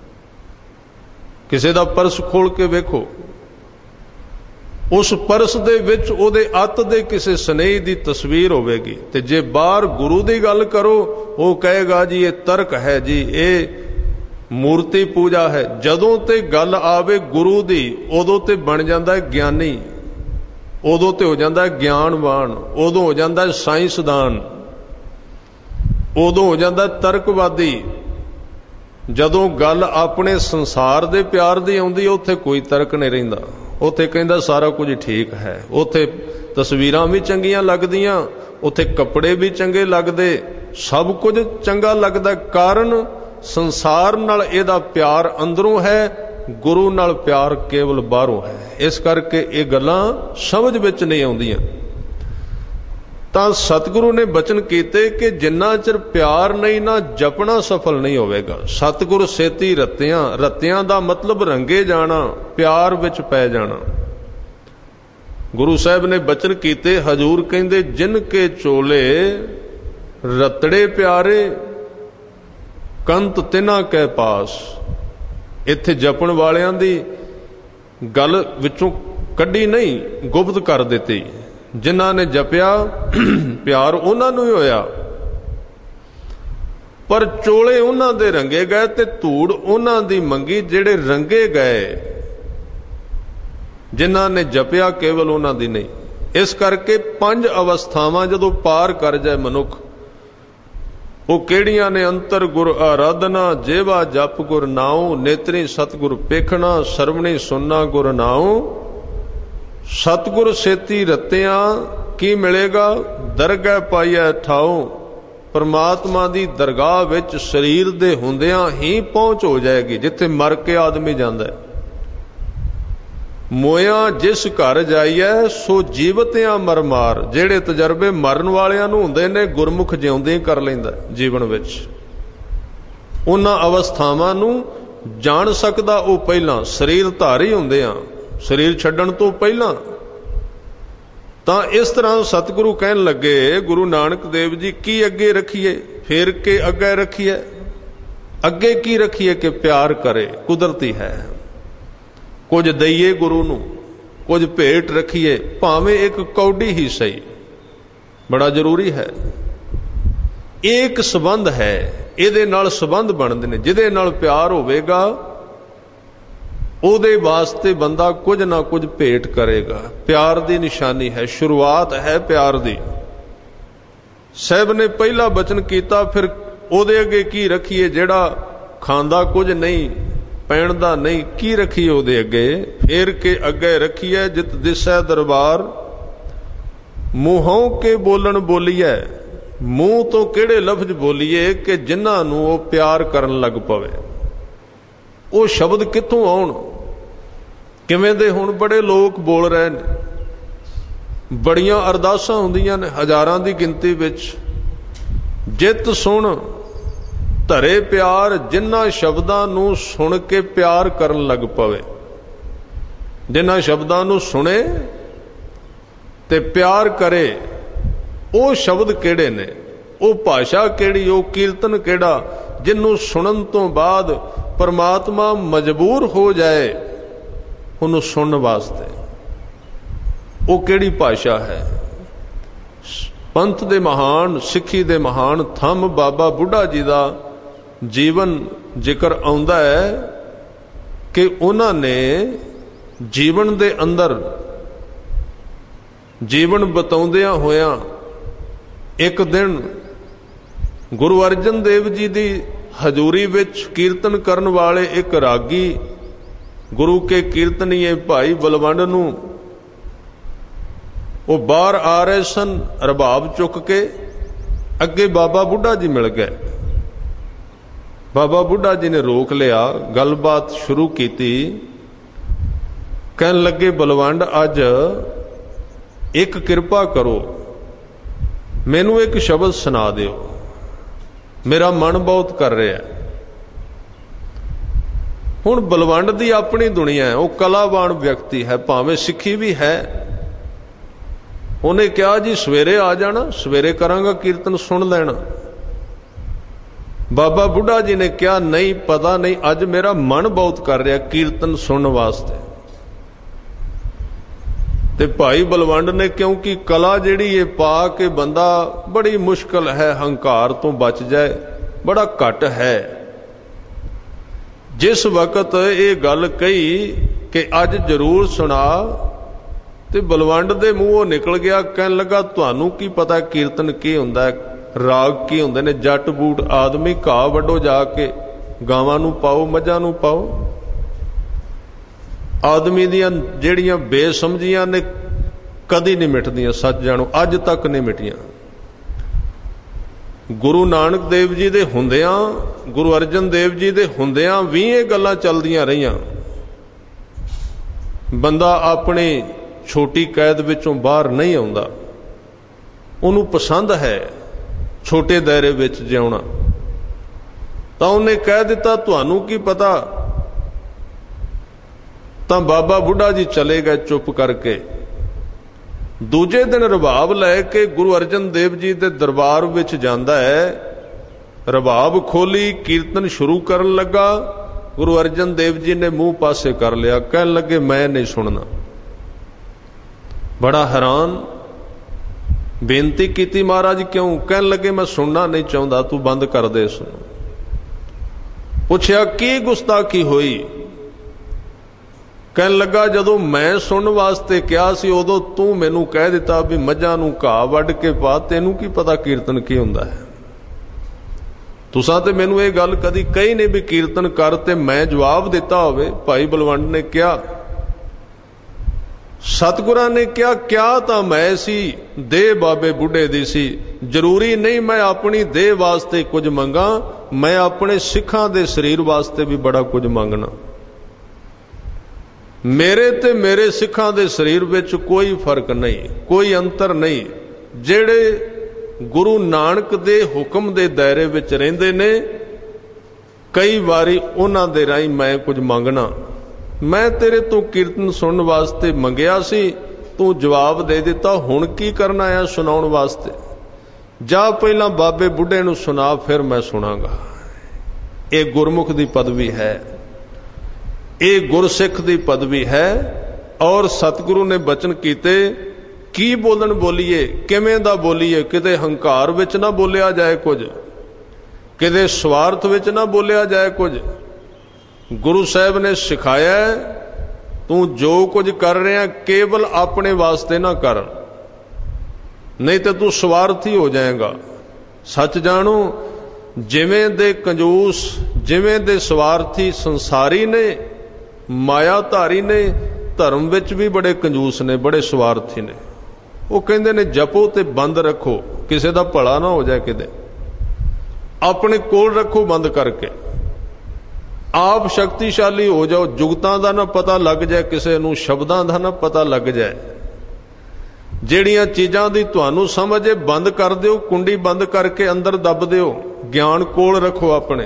ਕਿਸੇ ਦਾ ਪਰਸ ਖੋਲ ਕੇ ਵੇਖੋ, ਉਸ ਪਰਸ ਦੇ ਵਿੱਚ ਉਹਦੇ ਅੱਤ ਦੇ ਕਿਸੇ ਸਨੇਹੀ ਦੀ ਤਸਵੀਰ ਹੋਵੇਗੀ। ਤੇ ਜੇ ਬਾਹਰ ਗੁਰੂ ਦੀ ਗੱਲ ਕਰੋ, ਉਹ ਕਹੇਗਾ ਜੀ ਇਹ ਤਰਕ ਹੈ ਜੀ, ਇਹ ਮੂਰਤੀ ਪੂਜਾ ਹੈ। ਜਦੋਂ ਤੇ ਗੱਲ ਆਵੇ ਗੁਰੂ ਦੀ, ਉਦੋਂ ਤੇ ਬਣ ਜਾਂਦਾ ਗਿਆਨੀ, ਉਦੋਂ ਤੇ ਹੋ ਜਾਂਦਾ ਗਿਆਨਵਾਨ, ਉਦੋਂ ਹੋ ਜਾਂਦਾ ਸਾਇੰਸਦਾਨ, ਉਦੋਂ ਹੋ ਜਾਂਦਾ ਤਰਕਵਾਦੀ। ਜਦੋਂ ਗੱਲ ਆਪਣੇ ਸੰਸਾਰ ਦੇ ਪਿਆਰ ਦੀ ਆਉਂਦੀ, ਉੱਥੇ ਕੋਈ ਤਰਕ ਨਹੀਂ ਰਹਿੰਦਾ। ਉੱਥੇ ਕਹਿੰਦਾ ਸਾਰਾ ਕੁਝ ਠੀਕ ਹੈ, ਉੱਥੇ ਤਸਵੀਰਾਂ ਵੀ ਚੰਗੀਆਂ ਲੱਗਦੀਆਂ, ਉੱਥੇ ਕੱਪੜੇ ਵੀ ਚੰਗੇ ਲੱਗਦੇ, ਸਭ ਕੁਝ ਚੰਗਾ ਲੱਗਦਾ। ਕਾਰਨ ਸੰਸਾਰ ਨਾਲ ਇਹਦਾ ਪਿਆਰ ਅੰਦਰੋਂ ਹੈ, ਗੁਰੂ ਨਾਲ ਪਿਆਰ ਕੇਵਲ ਬਾਹਰੋਂ ਹੈ। ਇਸ ਕਰਕੇ ਇਹ ਗੱਲਾਂ ਸਮਝ ਵਿੱਚ ਨਹੀਂ ਆਉਂਦੀਆਂ। ਤਾਂ ਸਤਿਗੁਰੂ ਨੇ ਬਚਨ ਕੀਤੇ ਕਿ ਜਿੰਨਾ ਚਿਰ ਪਿਆਰ ਨਹੀਂ ਨਾ ਜਪਣਾ ਸਫਲ ਨਹੀਂ ਹੋਵੇਗਾ। ਸਤਿਗੁਰ ਸੇਤੀ ਰਤਿਆਂ, ਰਤਿਆਂ ਦਾ ਮਤਲਬ ਰੰਗੇ ਜਾਣਾ, ਪਿਆਰ ਵਿੱਚ ਪੈ ਜਾਣਾ। ਗੁਰੂ ਸਾਹਿਬ ਨੇ ਬਚਨ ਕੀਤੇ, ਹਜੂਰ ਕਹਿੰਦੇ ਜਿਨ ਕੇ ਚੋਲੇ ਰਤੜੇ ਪਿਆਰੇ ਕੰਤ ਤਿਨਾ ਕੈ ਪਾਸ। ਇੱਥੇ ਜਪਣ ਵਾਲਿਆਂ ਦੀ ਗੱਲ ਵਿੱਚੋਂ ਕੱਢੀ ਨਹੀਂ, ਗੁਪਤ ਕਰ ਦਿੱਤੀ। ਜਿਨ੍ਹਾਂ ਨੇ ਜਪਿਆ ਪਿਆਰ ਉਹਨਾਂ ਨੂੰ ਹੀ ਹੋਇਆ, ਪਰ ਚੋਲੇ ਉਹਨਾਂ ਦੇ ਰੰਗੇ ਗਏ ਤੇ ਧੂੜ ਉਹਨਾਂ ਦੀ ਮੰਗੀ ਜਿਹੜੇ ਰੰਗੇ ਗਏ। ਜਿਨ੍ਹਾਂ ਨੇ ਜਪਿਆ ਕੇਵਲ ਉਹਨਾਂ ਦੀ ਨਹੀਂ। ਇਸ ਕਰਕੇ ਪੰਜ ਅਵਸਥਾਵਾਂ ਜਦੋਂ ਪਾਰ ਕਰ ਜਾਏ ਮਨੁੱਖ, ਉਹ ਕਿਹੜੀਆਂ ਨੇ? ਅੰਤਰ ਗੁਰ ਆਰਾਧਨਾ, ਜੇਵਾ ਜਪ ਗੁਰ ਨਾਉ, ਨੇਤਰੀ ਸਤਿਗੁਰ ਪੇਖਣਾ, ਸਰਵਣੀ ਸੁਨਣਾ ਗੁਰ ਨਾਉ। ਸਤਿਗੁਰ ਸੇਤੀ ਰਤਿਆਂ ਕੀ ਮਿਲੇਗਾ? ਦਰਗਾਹ ਪਾਈਐ ਠਾਉ। ਪਰਮਾਤਮਾ ਦੀ ਦਰਗਾਹ ਵਿੱਚ ਸਰੀਰ ਦੇ ਹੁੰਦਿਆਂ ਹੀ ਪਹੁੰਚ ਹੋ ਜਾਏਗੀ, ਜਿੱਥੇ ਮਰ ਕੇ ਆਦਮੀ ਜਾਂਦਾ ਹੈ। ਮੋਇਆ ਜਿਸ ਘਰ ਜਾਈਐ ਸੋ ਜੀਵਤਿਆਂ ਮਰ ਮਾਰ। ਜਿਹੜੇ ਤਜਰਬੇ ਮਰਨ ਵਾਲਿਆਂ ਨੂੰ ਹੁੰਦੇ ਨੇ, ਗੁਰਮੁਖ ਜਿਉਂਦੇ ਕਰ ਲੈਂਦਾ ਜੀਵਨ ਵਿੱਚ। ਉਹਨਾਂ ਅਵਸਥਾਵਾਂ ਨੂੰ ਜਾਣ ਸਕਦਾ ਉਹ ਪਹਿਲਾਂ ਸਰੀਰ ਧਾਰੀ ਹੁੰਦੇ ਆ, ਸਰੀਰ ਛੱਡਣ ਤੋਂ ਪਹਿਲਾਂ। ਤਾਂ ਇਸ ਤਰ੍ਹਾਂ ਸਤਿਗੁਰੂ ਕਹਿਣ ਲੱਗੇ, ਗੁਰੂ ਨਾਨਕ ਦੇਵ ਜੀ, ਕੀ ਅੱਗੇ ਰੱਖੀਏ? ਫੇਰ ਕੇ ਅੱਗੇ ਰੱਖੀਏ। ਅੱਗੇ ਕੀ ਰੱਖੀਏ ਕਿ ਪਿਆਰ ਕਰੇ, ਕੁਦਰਤੀ ਹੈ। ਕੁਝ ਦਈਏ ਗੁਰੂ ਨੂੰ, ਕੁਝ ਭੇਟ ਰੱਖੀਏ, ਭਾਵੇਂ ਇੱਕ ਕੌਡੀ ਹੀ ਸਹੀ, ਬੜਾ ਜ਼ਰੂਰੀ ਹੈ। ਇਹ ਇੱਕ ਸੰਬੰਧ ਹੈ, ਇਹਦੇ ਨਾਲ ਸੰਬੰਧ ਬਣਦੇ ਨੇ। ਜਿਹਦੇ ਨਾਲ ਪਿਆਰ ਹੋਵੇਗਾ ਉਹਦੇ ਵਾਸਤੇ ਬੰਦਾ ਕੁਝ ਨਾ ਕੁਝ ਭੇਟ ਕਰੇਗਾ। ਪਿਆਰ ਦੀ ਨਿਸ਼ਾਨੀ ਹੈ, ਸ਼ੁਰੂਆਤ ਹੈ ਪਿਆਰ ਦੀ। ਸਾਹਿਬ ਨੇ ਪਹਿਲਾ ਬਚਨ ਕੀਤਾ, ਫਿਰ ਉਹਦੇ ਅੱਗੇ ਕੀ ਰੱਖੀਏ? ਜਿਹੜਾ ਖਾਂਦਾ ਕੁਝ ਨਹੀਂ, ਪਹਿਨਦਾ ਨਹੀਂ, ਕੀ ਰੱਖੀਏ ਉਹਦੇ ਅੱਗੇ? ਫੇਰ ਕੇ ਅੱਗੇ ਰੱਖੀਏ ਜਿਤ ਦਿਸੈ ਦਰਬਾਰ, ਮੂੰਹੋਂ ਕੇ ਬੋਲਣ ਬੋਲੀਏ। ਮੂੰਹ ਤੋਂ ਕਿਹੜੇ ਲਫ਼ਜ਼ ਬੋਲੀਏ ਕਿ ਜਿਨ੍ਹਾਂ ਨੂੰ ਉਹ ਪਿਆਰ ਕਰਨ ਲੱਗ ਪਵੇ। ਉਹ ਸ਼ਬਦ ਕਿੱਥੋਂ ਆਉਣ? ਕਿਵੇਂ ਦੇ? ਹੁਣ ਬੜੇ ਲੋਕ ਬੋਲ ਰਹੇ ਨੇ, ਬੜੀਆਂ ਅਰਦਾਸਾਂ ਹੁੰਦੀਆਂ ਨੇ ਹਜ਼ਾਰਾਂ ਦੀ ਗਿਣਤੀ ਵਿੱਚ। ਜਿੱਤ ਸੁਣ ਧਰੇ ਪਿਆਰ, ਜਿਨ੍ਹਾਂ ਸ਼ਬਦਾਂ ਨੂੰ ਸੁਣ ਕੇ ਪਿਆਰ ਕਰਨ ਲੱਗ ਪਵੇ। ਜਿਨ੍ਹਾਂ ਸ਼ਬਦਾਂ ਨੂੰ ਸੁਣੇ ਤੇ ਪਿਆਰ ਕਰੇ, ਉਹ ਸ਼ਬਦ ਕਿਹੜੇ ਨੇ? ਉਹ ਭਾਸ਼ਾ ਕਿਹੜੀ? ਉਹ ਕੀਰਤਨ ਕਿਹੜਾ ਜਿਹਨੂੰ ਸੁਣਨ ਤੋਂ ਬਾਅਦ ਪਰਮਾਤਮਾ ਮਜਬੂਰ ਹੋ ਜਾਏ ਉਹਨੂੰ ਸੁਣਨ ਵਾਸਤੇ? ਉਹ ਕਿਹੜੀ ਭਾਸ਼ਾ ਹੈ? ਪੰਥ ਦੇ ਮਹਾਨ, ਸਿੱਖੀ ਦੇ ਮਹਾਨ ਥੰਮ ਬਾਬਾ ਬੁੱਢਾ ਜੀ ਦਾ ਜੀਵਨ ਜ਼ਿਕਰ ਆਉਂਦਾ ਹੈ ਕਿ ਉਹਨਾਂ ਨੇ ਜੀਵਨ ਦੇ ਅੰਦਰ ਜੀਵਨ ਬਤਾਉਂਦਿਆਂ ਹੋਇਆਂ ਇੱਕ ਦਿਨ ਗੁਰੂ ਅਰਜਨ ਦੇਵ ਜੀ ਦੀ ਹਜ਼ੂਰੀ ਵਿੱਚ ਕੀਰਤਨ ਕਰਨ ਵਾਲੇ ਇੱਕ ਰਾਗੀ ਗੁਰੂ ਕੇ ਕੀਰਤਨੀਏ ਭਾਈ ਬਲਵੰਡ ਨੂੰ ਉਹ ਬਾਹਰ ਆ ਰਹੇ ਸਨ, ਰਬਾਬ ਚੁੱਕ ਕੇ। ਅੱਗੇ ਬਾਬਾ ਬੁੱਢਾ ਜੀ ਮਿਲ ਗਏ। ਬਾਬਾ ਬੁੱਢਾ ਜੀ ਨੇ ਰੋਕ ਲਿਆ, ਗੱਲਬਾਤ ਸ਼ੁਰੂ ਕੀਤੀ। ਕਹਿਣ ਲੱਗੇ, ਬਲਵੰਡ ਅੱਜ ਇੱਕ ਕਿਰਪਾ ਕਰੋ, ਮੈਨੂੰ ਇੱਕ ਸ਼ਬਦ ਸੁਣਾ ਦਿਓ, ਮੇਰਾ ਮਨ ਬਹੁਤ ਕਰ ਰਿਹਾ। ਹੁਣ ਬਲਵੰਡ ਦੀ ਆਪਣੀ ਦੁਨੀਆ ਹੈ, ਉਹ ਕਲਾਵਾਨ ਵਿਅਕਤੀ ਹੈ, ਭਾਵੇਂ ਸਿੱਖੀ ਵੀ ਹੈ। ਉਹਨੇ ਕਿਹਾ ਜੀ ਸਵੇਰੇ ਆ ਜਾਣਾ, ਸਵੇਰੇ ਕਰਾਂਗਾ ਕੀਰਤਨ, ਸੁਣ ਲੈਣਾ। ਬਾਬਾ ਬੁੱਢਾ ਜੀ ਨੇ ਕਿਹਾ ਨਹੀਂ, ਪਤਾ ਨਹੀਂ, ਅੱਜ ਮੇਰਾ ਮਨ ਬਹੁਤ ਕਰ ਰਿਹਾ ਕੀਰਤਨ ਸੁਣਨ ਵਾਸਤੇ। ਤੇ ਭਾਈ ਬਲਵੰਡ ਨੇ, ਕਿਉਂਕਿ ਕਲਾ ਜਿਹੜੀ ਇਹ ਪਾ ਕੇ ਬੰਦਾ ਬੜੀ ਮੁਸ਼ਕਲ ਹੈ ਹੰਕਾਰ ਤੋਂ ਬਚ ਜਾਏ, ਬੜਾ ਘੱਟ ਹੈ। ਜਿਸ ਵਕਤ ਇਹ ਗੱਲ ਕਹੀ ਕਿ ਅੱਜ ਜ਼ਰੂਰ ਸੁਣਾ, ਤੇ ਬਲਵੰਡ ਦੇ ਮੂੰਹੋਂ ਨਿਕਲ ਗਿਆ, ਕਹਿਣ ਲੱਗਾ ਤੁਹਾਨੂੰ ਕੀ ਪਤਾ ਕੀਰਤਨ ਕੀ ਹੁੰਦਾ ਹੈ, ਰਾਗ ਕੀ ਹੁੰਦੇ ਨੇ? ਜੱਟ ਬੂਟ ਆਦਮੀ, ਘਾਹ ਵੱਢੋ ਜਾ ਕੇ, ਗਾਵਾਂ ਨੂੰ ਪਾਓ, ਮੱਝਾਂ ਨੂੰ ਪਾਓ। ਆਦਮੀ ਦੀਆਂ ਜਿਹੜੀਆਂ ਬੇਸਮਝੀਆਂ ਨੇ ਕਦੀ ਨਹੀਂ ਮਿਟਦੀਆਂ, ਸੱਚ ਜਾਣੋ, ਅੱਜ ਤੱਕ ਨਹੀਂ ਮਿਟੀਆਂ। ਗੁਰੂ ਨਾਨਕ ਦੇਵ ਜੀ ਦੇ ਹੁੰਦਿਆਂ, ਗੁਰੂ ਅਰਜਨ ਦੇਵ ਜੀ ਦੇ ਹੁੰਦਿਆਂ ਵੀ ਇਹ ਗੱਲਾਂ ਚੱਲਦੀਆਂ ਰਹੀਆਂ। ਬੰਦਾ ਆਪਣੀ ਛੋਟੀ ਕੈਦ ਵਿੱਚੋਂ ਬਾਹਰ ਨਹੀਂ ਆਉਂਦਾ, ਉਹਨੂੰ ਪਸੰਦ ਹੈ ਛੋਟੇ ਦਾਇਰੇ ਵਿੱਚ ਜਿਉਣਾ। ਤਾਂ ਉਹਨੇ ਕਹਿ ਦਿੱਤਾ ਤੁਹਾਨੂੰ ਕੀ ਪਤਾ। ਤਾਂ ਬਾਬਾ ਬੁੱਢਾ ਜੀ ਚਲੇ ਗਏ ਚੁੱਪ ਕਰਕੇ। ਦੂਜੇ ਦਿਨ ਰਬਾਬ ਲੈ ਕੇ ਗੁਰੂ ਅਰਜਨ ਦੇਵ ਜੀ ਦੇ ਦਰਬਾਰ ਵਿੱਚ ਜਾਂਦਾ ਹੈ, ਰਬਾਬ ਖੋਲੀ, ਕੀਰਤਨ ਸ਼ੁਰੂ ਕਰਨ ਲੱਗਾ। ਗੁਰੂ ਅਰਜਨ ਦੇਵ ਜੀ ਨੇ ਮੂੰਹ ਪਾਸੇ ਕਰ ਲਿਆ, ਕਹਿਣ ਲੱਗੇ ਮੈਂ ਨਹੀਂ ਸੁਣਨਾ। ਬੜਾ ਹੈਰਾਨ, ਬੇਨਤੀ ਕੀਤੀ ਮਹਾਰਾਜ ਕਿਉਂ? ਕਹਿਣ ਲੱਗੇ ਮੈਂ ਸੁਣਨਾ ਨਹੀਂ ਚਾਹੁੰਦਾ, ਤੂੰ ਬੰਦ ਕਰ ਦੇ ਇਸ ਨੂੰ। ਪੁੱਛਿਆ ਕੀ ਗੁਸਤਾਖੀ ਹੋਈ? ਕਹਿਣ ਲੱਗਾ ਜਦੋਂ ਮੈਂ ਸੁਣਨ ਵਾਸਤੇ ਕਿਹਾ ਸੀ ਉਦੋਂ ਤੂੰ ਮੈਨੂੰ ਕਹਿ ਦਿੱਤਾ ਵੀ ਮੱਝਾਂ ਨੂੰ ਘਾਹ ਵੱਢ ਕੇ ਪਾ, ਤੈਨੂੰ ਕੀ ਪਤਾ ਕੀਰਤਨ ਕੀ ਹੁੰਦਾ ਹੈ? ਤੁਸਾਂ ਤੇ ਮੈਨੂੰ ਇਹ ਗੱਲ ਕਦੀ ਕਹੀ ਨਹੀਂ ਵੀ ਕੀਰਤਨ ਕਰ, ਤੇ ਮੈਂ ਜਵਾਬ ਦਿੱਤਾ ਹੋਵੇ। ਭਾਈ ਬਲਵੰਡ ਨੇ ਕਿਹਾ, ਸਤਿਗੁਰਾਂ ਨੇ ਕਿਹਾ ਕਿਆ ਤਾਂ ਮੈਂ ਸੀ, ਦੇਹ ਬਾਬੇ ਬੁੱਢੇ ਦੀ ਸੀ। ਜ਼ਰੂਰੀ ਨਹੀਂ ਮੈਂ ਆਪਣੀ ਦੇਹ ਵਾਸਤੇ ਕੁਝ ਮੰਗਾ, ਮੈਂ ਆਪਣੇ ਸਿੱਖਾਂ ਦੇ ਸਰੀਰ ਵਾਸਤੇ ਵੀ ਬੜਾ ਕੁਝ ਮੰਗਣਾ। ਮੇਰੇ ਤੇ ਮੇਰੇ ਸਿੱਖਾਂ ਦੇ ਸਰੀਰ ਵਿੱਚ ਕੋਈ ਫਰਕ ਨਹੀਂ, ਕੋਈ ਅੰਤਰ ਨਹੀਂ। ਜਿਹੜੇ ਗੁਰੂ ਨਾਨਕ ਦੇ ਹੁਕਮ ਦੇ ਦਾਇਰੇ ਵਿੱਚ ਰਹਿੰਦੇ ਨੇ, ਕਈ ਵਾਰੀ ਉਹਨਾਂ ਦੇ ਰਾਹੀਂ ਮੈਂ ਕੁਝ ਮੰਗਣਾ। ਮੈਂ ਤੇਰੇ ਤੋਂ ਕੀਰਤਨ ਸੁਣਨ ਵਾਸਤੇ ਮੰਗਿਆ ਸੀ, ਤੂੰ ਜਵਾਬ ਦੇ ਦਿੱਤਾ, ਹੁਣ ਕੀ ਕਰਨ ਆਇਆ ਸੁਣਾਉਣ ਵਾਸਤੇ? ਜਾ ਪਹਿਲਾਂ ਬਾਬੇ ਬੁੱਢੇ ਨੂੰ ਸੁਣਾ, ਫਿਰ ਮੈਂ ਸੁਣਾਂਗਾ। ਇਹ ਗੁਰਮੁਖ ਦੀ ਪਦਵੀ ਹੈ, ਇਹ ਗੁਰਸਿੱਖ ਦੀ ਪਦਵੀ ਹੈ। ਔਰ ਸਤਿਗੁਰੂ ਨੇ ਬਚਨ ਕੀਤੇ, ਕੀ ਬੋਲਣ ਬੋਲੀਏ, ਕਿਵੇਂ ਦਾ ਬੋਲੀਏ, ਕਿਤੇ ਹੰਕਾਰ ਵਿੱਚ ਨਾ ਬੋਲਿਆ ਜਾਏ ਕੁਝ, ਕਿਤੇ ਸਵਾਰਥ ਵਿੱਚ ਨਾ ਬੋਲਿਆ ਜਾਏ ਕੁਝ। ਗੁਰੂ ਸਾਹਿਬ ਨੇ ਸਿਖਾਇਆ, ਤੂੰ ਜੋ ਕੁਝ ਕਰ ਰਿਹਾ ਕੇਵਲ ਆਪਣੇ ਵਾਸਤੇ ਨਾ ਕਰ, ਨਹੀਂ ਤੇ ਤੂੰ ਸਵਾਰਥੀ ਹੋ ਜਾਏਗਾ। ਸੱਚ ਜਾਣੋ, ਜਿਵੇਂ ਦੇ ਕੰਜੂਸ, ਜਿਵੇਂ ਦੇ ਸਵਾਰਥੀ ਸੰਸਾਰੀ ਨੇ, ਮਾਇਆਧਾਰੀ ਨੇ, ਧਰਮ ਵਿੱਚ ਵੀ ਬੜੇ ਕੰਜੂਸ ਨੇ, ਬੜੇ ਸਵਾਰਥੀ ਨੇ। ਉਹ ਕਹਿੰਦੇ ਨੇ ਜਪੋ ਤੇ ਬੰਦ ਰੱਖੋ, ਕਿਸੇ ਦਾ ਭਲਾ ਨਾ ਹੋ ਜਾਏ, ਕਿਤੇ ਆਪਣੇ ਕੋਲ ਰੱਖੋ ਬੰਦ ਕਰਕੇ। ਆਪ ਸ਼ਕਤੀਸ਼ਾਲੀ ਹੋ ਜਾਓ, ਜੁਗਤਾਂ ਦਾ ਨਾ ਪਤਾ ਲੱਗ ਜਾਏ ਕਿਸੇ ਨੂੰ, ਸ਼ਬਦਾਂ ਦਾ ਨਾ ਪਤਾ ਲੱਗ ਜਾਏ। ਜਿਹੜੀਆਂ ਚੀਜ਼ਾਂ ਦੀ ਤੁਹਾਨੂੰ ਸਮਝ ਹੈ ਬੰਦ ਕਰ ਦਿਓ, ਕੁੰਡੀ ਬੰਦ ਕਰਕੇ ਅੰਦਰ ਦੱਬ ਦਿਓ, ਗਿਆਨ ਕੋਲ ਰੱਖੋ ਆਪਣੇ।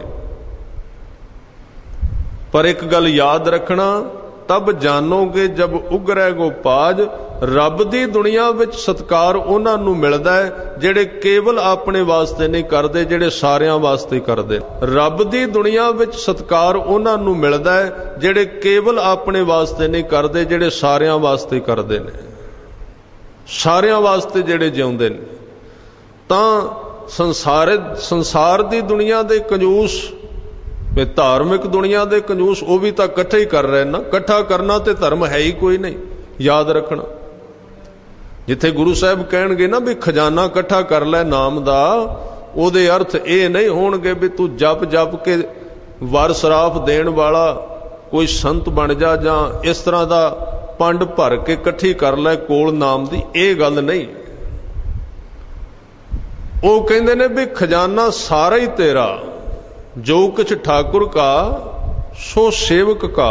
ਪਰ ਇੱਕ ਗੱਲ ਯਾਦ ਰੱਖਣਾ, ਤਬ ਜਾਣੋਗੇ ਜਬ ਉਗਰੈ ਗੋਪਾਜ, ਰੱਬ ਦੀ ਦੁਨੀਆ ਵਿੱਚ ਸਤਕਾਰ ਉਹਨਾਂ ਨੂੰ ਮਿਲਦਾ ਹੈ ਜਿਹੜੇ ਕੇਵਲ ਆਪਣੇ ਵਾਸਤੇ ਨਹੀਂ ਕਰਦੇ, ਜਿਹੜੇ ਸਾਰਿਆਂ ਵਾਸਤੇ ਕਰਦੇ। ਰੱਬ ਦੀ ਦੁਨੀਆ ਵਿੱਚ ਸਤਕਾਰ ਉਹਨਾਂ ਨੂੰ ਮਿਲਦਾ ਹੈ ਜਿਹੜੇ ਕੇਵਲ ਆਪਣੇ ਵਾਸਤੇ ਨਹੀਂ ਕਰਦੇ, ਜਿਹੜੇ ਸਾਰਿਆਂ ਵਾਸਤੇ ਕਰਦੇ ਨੇ, ਸਾਰਿਆਂ ਵਾਸਤੇ ਜਿਹੜੇ ਜਿਉਂਦੇ ਨੇ। ਤਾਂ ਸੰਸਾਰ ਸੰਸਾਰ ਦੀ ਦੁਨੀਆ ਦੇ ਕੰਜੂਸ, ਵੀ ਧਾਰਮਿਕ ਦੁਨੀਆ ਦੇ ਕੰਜੂਸ, ਉਹ ਵੀ ਤਾਂ ਇਕੱਠੇ ਹੀ ਕਰ ਰਹੇ ਨਾ। ਇਕੱਠਾ ਕਰਨਾ ਤੇ ਧਰਮ ਹੈ ਹੀ ਕੋਈ ਨਹੀਂ, ਯਾਦ ਰੱਖਣਾ। ਜਿੱਥੇ ਗੁਰੂ ਸਾਹਿਬ ਕਹਿਣਗੇ ਨਾ ਵੀ ਖਜ਼ਾਨਾ ਇਕੱਠਾ ਕਰ ਲੈ ਨਾਮ ਦਾ, ਉਹਦੇ ਅਰਥ ਇਹ ਨਹੀਂ ਹੋਣਗੇ ਵੀ ਤੂੰ ਜਪ ਜਪ ਕੇ ਵਰ ਸਰਾਫ ਦੇਣ ਵਾਲਾ ਕੋਈ ਸੰਤ ਬਣ ਜਾ, ਜਾਂ ਇਸ ਤਰ੍ਹਾਂ ਦਾ ਪੰਡ ਭਰ ਕੇ ਇਕੱਠੀ ਕਰ ਲੈ ਕੋਲ ਨਾਮ ਦੀ, ਇਹ ਗੱਲ ਨਹੀਂ। ਉਹ ਕਹਿੰਦੇ ਨੇ ਵੀ ਖਜ਼ਾਨਾ ਸਾਰਾ ਹੀ ਤੇਰਾ, ਜੋ ਕੁਛ ਠਾकुर का सो सेवक का,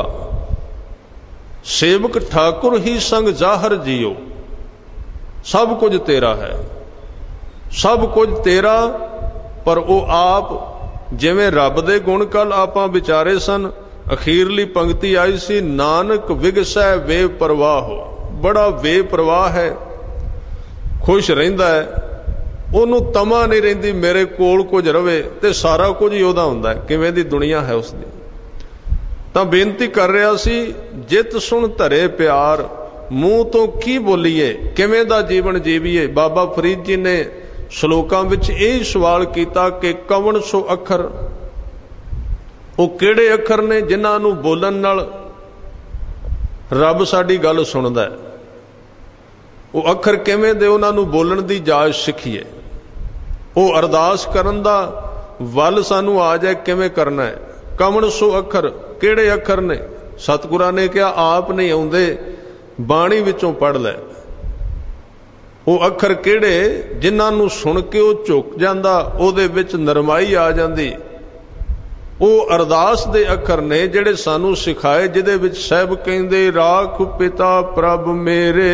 सेवक ठाकुर ही संग जाहर जियो। सब कुछ तेरा है, सब कुछ तेरा। पर ਉਹ ਆਪ ਜਿਵੇਂ ਰੱਬ ਦੇ ਗੁਣ ਕੱਲ ਆਪਾਂ ਵਿਚਾਰੇ ਸਨ, ਅਖੀਰਲੀ ਪੰਕਤੀ ਆਈ ਸੀ, ਨਾਨਕ ਵਿਗਸੈ ਵੇ ਪ੍ਰਵਾਹ। ਬੜਾ ਵੇ ਪ੍ਰਵਾਹ ਹੈ, ਖੁਸ਼ ਰਹਿੰਦਾ ਹੈ, ਉਹਨੂੰ ਤਮਾ ਨਹੀਂ ਰਹਿੰਦੀ ਮੇਰੇ ਕੋਲ ਕੁਝ ਰਵੇ, ਤੇ ਸਾਰਾ ਕੁਝ ਹੀ ਉਹਦਾ ਹੁੰਦਾ ਹੈ। ਕਿਵੇਂ ਦੀ ਦੁਨੀਆ ਹੈ ਉਸਦੀ। ਤਾਂ ਬੇਨਤੀ ਕਰ ਰਿਹਾ ਸੀ, ਜਿਤ ਸੁਣ ਧਰੇ ਪਿਆਰ, ਮੂੰਹ ਤੋਂ ਕੀ ਬੋਲੀਏ, ਕਿਵੇਂ ਦਾ ਜੀਵਨ ਜੀਵੀਏ। ਬਾਬਾ ਫਰੀਦ ਜੀ ਨੇ ਸ਼ਲੋਕਾਂ ਵਿੱਚ ਇਹ ਸਵਾਲ ਕੀਤਾ ਕਿ ਕਵਣ ਸੋ ਅੱਖਰ, ਉਹ ਕਿਹੜੇ ਅੱਖਰ ਨੇ ਜਿਨ੍ਹਾਂ ਨੂੰ ਬੋਲਣ ਨਾਲ ਰੱਬ ਸਾਡੀ ਗੱਲ ਸੁਣਦਾ ਹੈ। ਉਹ ਅੱਖਰ ਕਿਵੇਂ ਦੇ, ਉਹਨਾਂ ਨੂੰ ਬੋਲਣ ਦੀ ਜਾਚ ਸਿੱਖੀਏ। ਉਹ ਅਰਦਾਸ ਕਰਨ ਦਾ ਵੱਲ ਸਾਨੂੰ ਆ ਜਾਏ ਕਿਵੇਂ ਕਰਨਾ ਹੈ। ਕਵਣ ਸੋ ਅੱਖਰ, ਕਿਹੜੇ ਅੱਖਰ ਨੇ। ਸਤਿਗੁਰਾਂ ਨੇ ਕਿਹਾ ਆਪ ਨਹੀਂ ਆਉਂਦੇ, ਬਾਣੀ ਵਿੱਚੋਂ ਪੜ੍ਹ ਲੈ। ਉਹ ਅੱਖਰ ਕਿਹੜੇ ਜਿਨ੍ਹਾਂ ਨੂੰ ਸੁਣ ਕੇ ਉਹ ਝੁਕ ਜਾਂਦਾ, ਉਹਦੇ ਵਿੱਚ ਨਰਮਾਈ ਆ ਜਾਂਦੀ। ਉਹ ਅਰਦਾਸ ਦੇ ਅੱਖਰ ਨੇ ਜਿਹੜੇ ਸਾਨੂੰ ਸਿਖਾਏ, ਜਿਹਦੇ ਵਿੱਚ ਸਾਹਿਬ ਕਹਿੰਦੇ ਰਾਖ ਪਿਤਾ ਪ੍ਰਭ ਮੇਰੇ,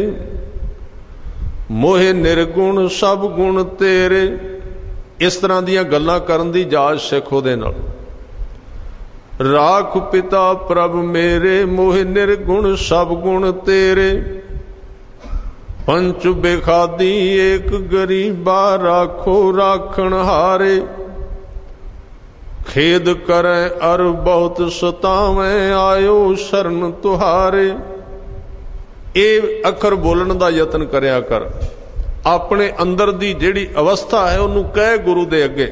ਮੋਹਿ ਨਿਰਗੁਣ ਸਭ ਗੁਣ ਤੇਰੇ। ਇਸ ਤਰ੍ਹਾਂ ਦੀਆਂ ਗੱਲਾਂ ਕਰਨ ਦੀ ਜਾਚ ਸਿੱਖ ਉਹਦੇ ਨਾਲ। ਰਾਖ ਪਿਤਾ ਪ੍ਰਭ ਮੇਰੇ, ਮੋਹਿ ਨਿਰਗੁਣ ਸਭ ਗੁਣ ਤੇਰੇ। ਪੰਚ ਬੇਖਾਦੀ ਏਕ ਗਰੀਬਾ, ਰਾਖੋ ਰਾਖਣ ਹਾਰੇ। ਖੇਦ ਕਰੈ ਅਰ ਬਹੁਤ ਸਤਾਵੇਂ, ਆਇਓ ਸ਼ਰਨ ਤੁਹਾਰੇ। ਇਹ ਅੱਖਰ ਬੋਲਣ ਦਾ ਯਤਨ ਕਰਿਆ ਕਰ। ਆਪਣੇ ਅੰਦਰ ਦੀ ਜਿਹੜੀ ਅਵਸਥਾ ਹੈ ਉਹਨੂੰ ਕਹਿ ਗੁਰੂ ਦੇ ਅੱਗੇ।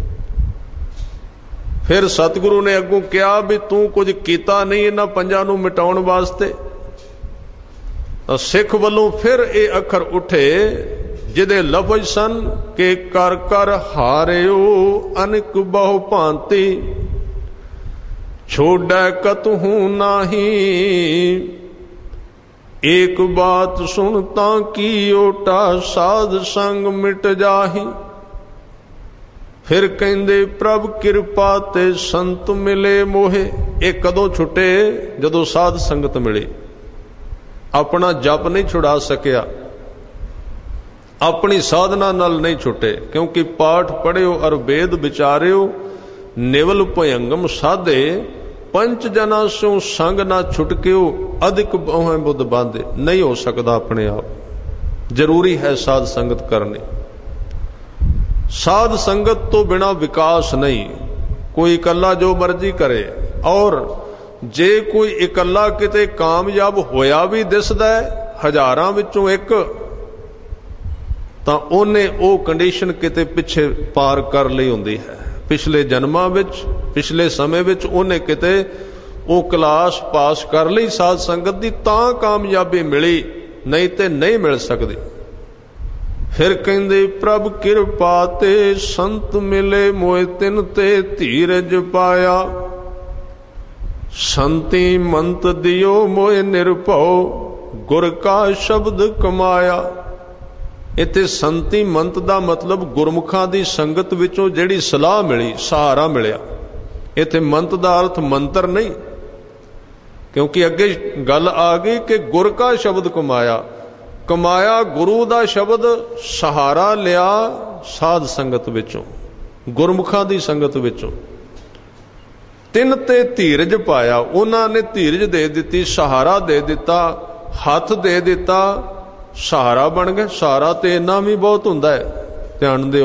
ਫਿਰ ਸਤਿਗੁਰੂ ਨੇ ਅੱਗੋਂ ਕਿਹਾ ਵੀ ਤੂੰ ਕੁਝ ਕੀਤਾ ਨਹੀਂ ਇਹਨਾਂ ਪੰਜਾਂ ਨੂੰ ਮਿਟਾਉਣ ਵਾਸਤੇ। ਸਿੱਖ ਵੱਲੋਂ ਫਿਰ ਇਹ ਅੱਖਰ ਉੱਠੇ ਜਿਹਦੇ ਲਫ਼ਜ਼ ਸਨ ਕਿ ਕਰ ਕਰ ਹਾਰਿਓ ਅਨਕ ਬਹੁ ਭਾਂਤੀ, ਛੋੜੈ ਕਤਹੂ ਨਾਹੀ। ਏਕ ਬਾਤ ਸੁਣ ਤਾਂ ਕੀ ਓਟਾ, ਸਾਧ ਸੰਗ ਮਿਟ ਜਾਹੀ। ਫਿਰ ਕਹਿੰਦੇ ਪ੍ਰਭ ਕਿਰਪਾ ਤੇ ਸੰਤ ਮਿਲੇ ਮੋਹੇ। ਇਹ ਕਦੋਂ ਛੁੱਟੇ? ਜਦੋਂ ਸਾਧ ਸੰਗਤ ਮਿਲੀ। ਆਪਣਾ ਜਪ ਨਹੀਂ ਛੁਡਾ ਸਕਿਆ, ਆਪਣੀ ਸਾਧਨਾ ਨਾਲ ਨਹੀਂ ਛੁੱਟੇ, ਕਿਉਂਕਿ ਪਾਠ ਪੜ੍ਹਿਓ ਅਰ ਵੇਦ ਵਿਚਾਰਿਓ, ਨਿਵਲ ਭਯੰਗਮ ਸਾਧੇ। ਪੰਚ ਜਨਾਂ ਸੋਂ ਸੰਗ ਨਾ ਛੁਟਕਿਓ, ਅਧਿਕ ਬਹੁ ਬੁੱਧ ਬਾਂਧੇ। ਨਹੀਂ ਹੋ ਸਕਦਾ ਆਪਣੇ ਆਪ, ਜ਼ਰੂਰੀ ਹੈ ਸਾਧ ਸੰਗਤ ਕਰਨੀ। ਸਾਧ ਸੰਗਤ ਤੋਂ ਬਿਨਾਂ ਵਿਕਾਸ ਨਹੀਂ। कोई इकल्ला जो मर्जी करे, और जे कोई इकल्ला किते कामयाब होया भी दिसदा है हजारां विचों एक, तां ओने ओ कंडीशन किते पिछे पार कर लई हुंदी है। पिछले जन्मां विच, पिछले समय विच ओने किते ओ क्लास पास कर लई साध संगत दी, तां कामयाबी मिली, नहीं ते नहीं मिल सकदी। फिर कहंदे प्रभ किरपा ते संत मिले मोए तिन ते धीरज पाया, संती मंत दियो मोए निरभौ गुर का शब्द कमाया। इत्थे संती मंत दा मतलब गुरमुखां दी संगत विचों जिहड़ी सलाह मिली, सहारा मिलिया। इत्थे मंत दा अर्थ मंत्र नहीं, क्योंकि अगे गल आ गई कि गुर का शब्द कमाया। कमाया गुरु दा शब्द, सहारा लिया साध संगत विचों, गुरमुखां दी संगत विचों। तिन ते धीरज पाया, उन्हां ने धीरज दे दिती, सहारा दे दिता, हथ दे दिता, सहारा बन गए। सहारा ते इन्ना भी बहुत हुंदा है, ध्यान दिओ।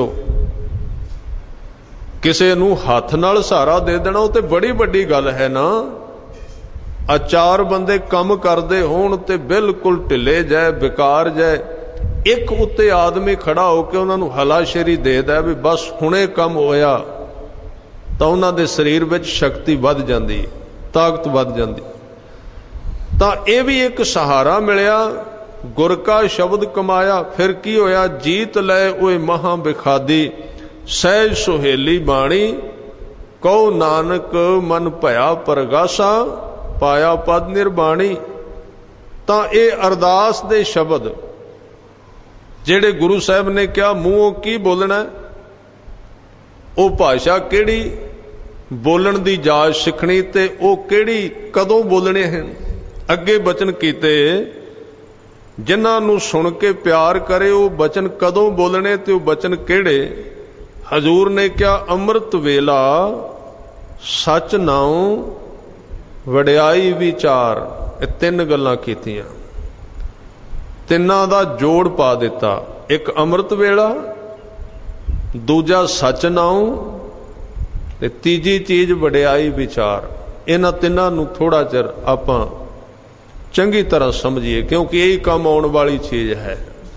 किसे नूं हथ नाल सहारा दे देना वो ते बड़ी वड्डी गल है ना। आ चार बंदे कम करदे होण ते बिल्कुल ढिले जाए, बेकार जाए, एक उत्ते आदमी खड़ा होकर उन्हां नूं हलाशेरी दे दे भी बस हुणे कम होया, तां उन्हां दे शरीर विच शक्ति वध जांदी, ताकत वध जांदी। तां इह भी एक सहारा मिलिया, गुर का शब्द कमाया। फिर की होया, जीत लै ओए महा बिखादी, सहज सुहेली बाणी, कहो नानक मन भया परगासा, पाया पद निर्बाणी। तां इह अरदास दे शब्द जिहड़े गुरु साहब ने कहा मूहों की बोलना, ਉਹ ਭਾਸ਼ਾ ਕਿਹੜੀ बोलन दी जाच सिखनी, ते ਉਹ ਕਿਹੜੀ कदों बोलने हैं। ਅੱਗੇ बचन कीते जिन्हां नूं सुन के प्यार करे ਉਹ बचन कदों बोलने, ते ਉਹ बचन किहड़े। हजूर ने क्या अमृत वेला सच नाउ वड्याई विचार, ਇਹ ਤਿੰਨ ਗੱਲਾਂ ਕੀਤੀਆਂ, ਤਿੰਨਾਂ ਦਾ ਜੋੜ ਪਾ ਦਿੱਤਾ। ਇੱਕ ਅੰਮ੍ਰਿਤ ਵੇਲਾ, दूजा सच नाउ, ते तीजी चीज वड्याई विचार। इन्हां तिन्हां नूं थोड़ा चिर आपां चंगी तरह समझिए, क्योंकि यही काम आउण वाली चीज है।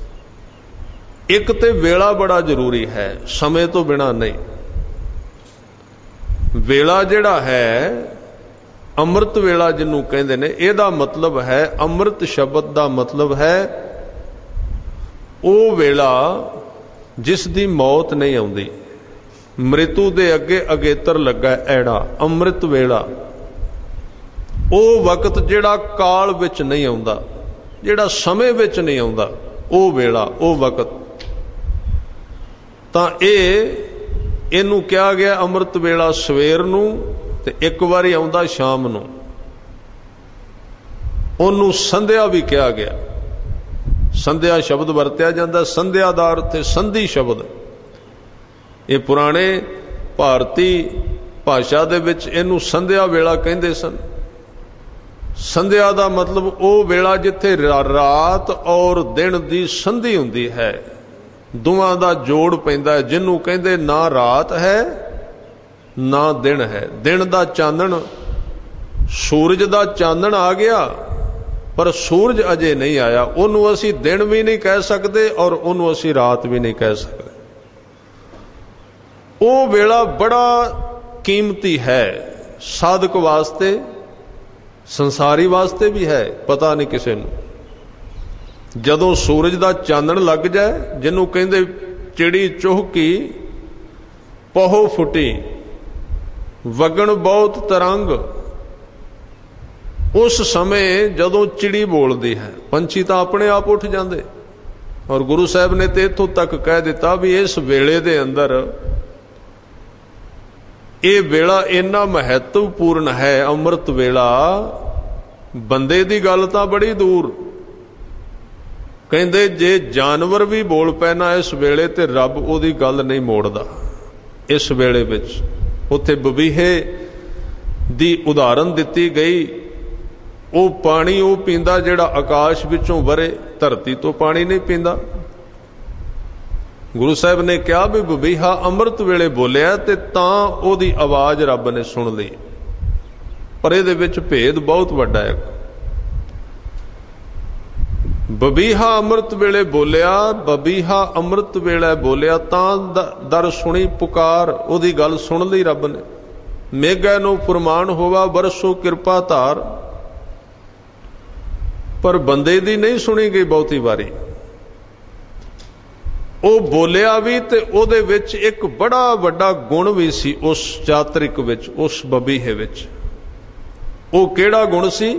एक ते वेला बड़ा जरूरी है, समय तो बिना नहीं। वेला जिहड़ा है अमृत वेला जिन्हों कहते हैं, इहदा मतलब है, अमृत शब्द का मतलब है वो वेला जिस दी मौत नहीं आउंदी, मृत्यु दे अगे अगेतर लगा ऐड़ा। अमृत वेला वो वक्त जिहड़ा काल विच नहीं आउंदा, जिहड़ा समय विच नहीं आउंदा, वो वेला, वो वक्त। तां इह इहनूं कहा गया अमृत वेला सवेर नूं, ते एक बारी आउंदा शाम नूं। उहनूं संध्या भी कहा गया, संध्या शब्द वरत्या जाता। संध्या दा अर्थ है संधि शब्द। ये पुराने भारती भाषा दे विच इहनूं संध्या वेला कहंदे सन। संध्या दा मतलब वो वेला जिथे रात और दिन दी संधि हुंदी है, दोवां दा जोड़ पैंदा है, जिन्हों कहंदे ना रात है ना दिन है। दिन दा चानण, सूरज दा चानण आ गया पर सूरज अजे नहीं आया, उन्होंने असी दिन भी नहीं कह सकते और उन्होंने असी रात भी नहीं कह सकते। वो वेला बड़ा कीमती है, साधक वास्ते, संसारी वास्ते भी है। पता नहीं किसी नूं जदों सूरज दा चानण लग जाए, जिन्हों कहंदे चिड़ी चुहकी पहो फुटी, वगण बहुत तरंग। उस समय जदों चिड़ी बोलती है, पंछी तो अपने आप उठ जाते। और गुरु साहब ने तो इत्थों तक कह दिता भी इस वेले दे अंदर ये वेला इन्ना महत्वपूर्ण है, अमृत वेला। बंदे दी गल तां बड़ी दूर, कहंदे जे जानवर भी बोल पैना इस वेले ते रब उहदी गल नहीं मोड़दा। इस वेले विच उत्थे बबीहे दी उदाहरण दिती गई। वो पानी वो पींदा जिहड़ा आकाश विचों वरे, धरती तो पानी नहीं पींदा। ਗੁਰੂ ਸਾਹਿਬ ਨੇ ਕਿਹਾ ਵੀ ਬਬੀਹਾ ਅੰਮ੍ਰਿਤ ਵੇਲੇ ਬੋਲਿਆ ਤੇ ਤਾਂ ਉਹਦੀ ਆਵਾਜ਼ ਰੱਬ ਨੇ ਸੁਣ ਲਈ। ਪਰ ਇਹਦੇ ਵਿੱਚ ਭੇਦ ਬਹੁਤ ਵੱਡਾ ਹੈ। ਬਬੀਹਾ ਅੰਮ੍ਰਿਤ ਵੇਲੇ ਬੋਲਿਆ, ਬਬੀਹਾ ਅੰਮ੍ਰਿਤ ਵੇਲੇ ਬੋਲਿਆ ਤਾਂ ਦਰ ਸੁਣੀ ਪੁਕਾਰ, ਉਹਦੀ ਗੱਲ ਸੁਣ ਲਈ ਰੱਬ ਨੇ। ਮੇਘੈ ਨੂੰ ਫੁਰਮਾਨ ਹੋਵਾ ਬਰਸੋ ਕਿਰਪਾ ਧਾਰ, ਪਰ ਬੰਦੇ ਦੀ ਨਹੀਂ ਸੁਣੀ ਗਈ ਬਹੁਤੀ ਵਾਰੀ। ਉਹ ਬੋਲਿਆ ਵੀ ਤੇ ਉਹਦੇ ਵਿੱਚ ਇੱਕ ਬੜਾ ਵੱਡਾ ਗੁਣ ਵੀ ਸੀ ਉਸ ਚਾਤਰਿਕ ਵਿੱਚ, ਉਸ ਬਬੀਹੇ ਵਿੱਚ। ਉਹ ਕਿਹੜਾ ਗੁਣ ਸੀ?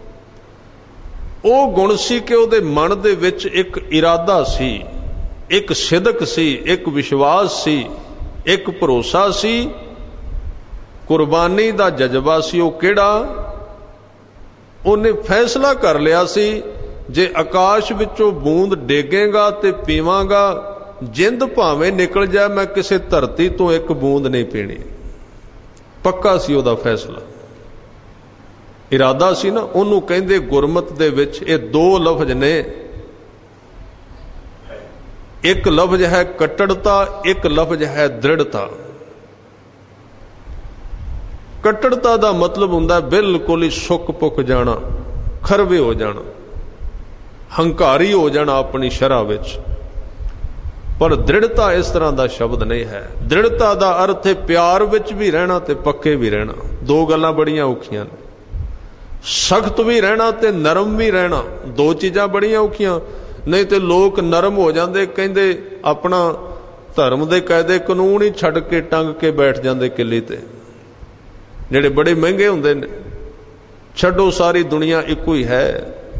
ਉਹ ਗੁਣ ਸੀ ਕਿ ਉਹਦੇ ਮਨ ਦੇ ਵਿੱਚ ਇੱਕ ਇਰਾਦਾ ਸੀ, ਇੱਕ ਸਿਦਕ ਸੀ, ਇੱਕ ਵਿਸ਼ਵਾਸ ਸੀ, ਇੱਕ ਭਰੋਸਾ ਸੀ, ਕੁਰਬਾਨੀ ਦਾ ਜਜ਼ਬਾ ਸੀ। ਉਹ ਕਿਹੜਾ? ਉਹਨੇ ਫੈਸਲਾ ਕਰ ਲਿਆ ਸੀ ਜੇ ਆਕਾਸ਼ ਵਿੱਚੋਂ ਬੂੰਦ ਡੇਗੇਗਾ ਤੇ ਪੀਵਾਂਗਾ, ਜਿੰਦ ਭਾਵੇਂ ਨਿਕਲ ਜਾਏ ਮੈਂ ਕਿਸੇ ਧਰਤੀ ਤੋਂ ਇੱਕ ਬੂੰਦ ਨਹੀਂ ਪੀਣੀ। ਪੱਕਾ ਸੀ ਉਹਦਾ ਫੈਸਲਾ, ਇਰਾਦਾ ਸੀ ਨਾ। ਉਹਨੂੰ ਕਹਿੰਦੇ ਗੁਰਮਤ ਦੇ ਵਿੱਚ ਇਹ ਦੋ ਲਫ਼ਜ਼ ਨੇ, ਇੱਕ ਲਫ਼ਜ਼ ਹੈ ਕੱਟੜਤਾ, ਇੱਕ ਲਫ਼ਜ਼ ਹੈ ਦ੍ਰਿੜਤਾ। ਕੱਟੜਤਾ ਦਾ ਮਤਲਬ ਹੁੰਦਾ ਬਿਲਕੁਲ ਹੀ ਸੁੱਕ ਪੁੱਕ ਜਾਣਾ, ਖਰਵੇ ਹੋ ਜਾਣਾ, ਹੰਕਾਰੀ ਹੋ ਜਾਣਾ ਆਪਣੀ ਸ਼ਰ੍ਹਾ ਵਿੱਚ। ਪਰ ਦ੍ਰਿੜਤਾ ਇਸ ਤਰ੍ਹਾਂ ਦਾ ਸ਼ਬਦ ਨਹੀਂ ਹੈ। ਦ੍ਰਿੜਤਾ ਦਾ ਅਰਥ ਹੈ ਪਿਆਰ ਵਿੱਚ ਵੀ ਰਹਿਣਾ ਤੇ ਪੱਕੇ ਵੀ ਰਹਿਣਾ। ਦੋ ਗੱਲਾਂ ਬੜੀਆਂ ਔਖੀਆਂ ਨੇ। ਸਖਤ ਵੀ ਰਹਿਣਾ ਤੇ ਨਰਮ ਵੀ ਰਹਿਣਾ, ਦੋ ਚੀਜ਼ਾਂ ਬੜੀਆਂ ਔਖੀਆਂ। ਨਹੀਂ ਤੇ ਲੋਕ ਨਰਮ ਹੋ ਜਾਂਦੇ, ਕਹਿੰਦੇ ਆਪਣਾ ਧਰਮ ਦੇ ਕਾਇਦੇ ਕਾਨੂੰਨ ਹੀ ਛੱਡ ਕੇ ਟੰਗ ਕੇ ਬੈਠ ਜਾਂਦੇ ਕਿੱਲੀ ਤੇ, ਜਿਹੜੇ ਬੜੇ ਮਹਿੰਗੇ ਹੁੰਦੇ ਨੇ। ਛੱਡੋ, ਸਾਰੀ ਦੁਨੀਆ ਇੱਕੋ ਹੀ ਹੈ।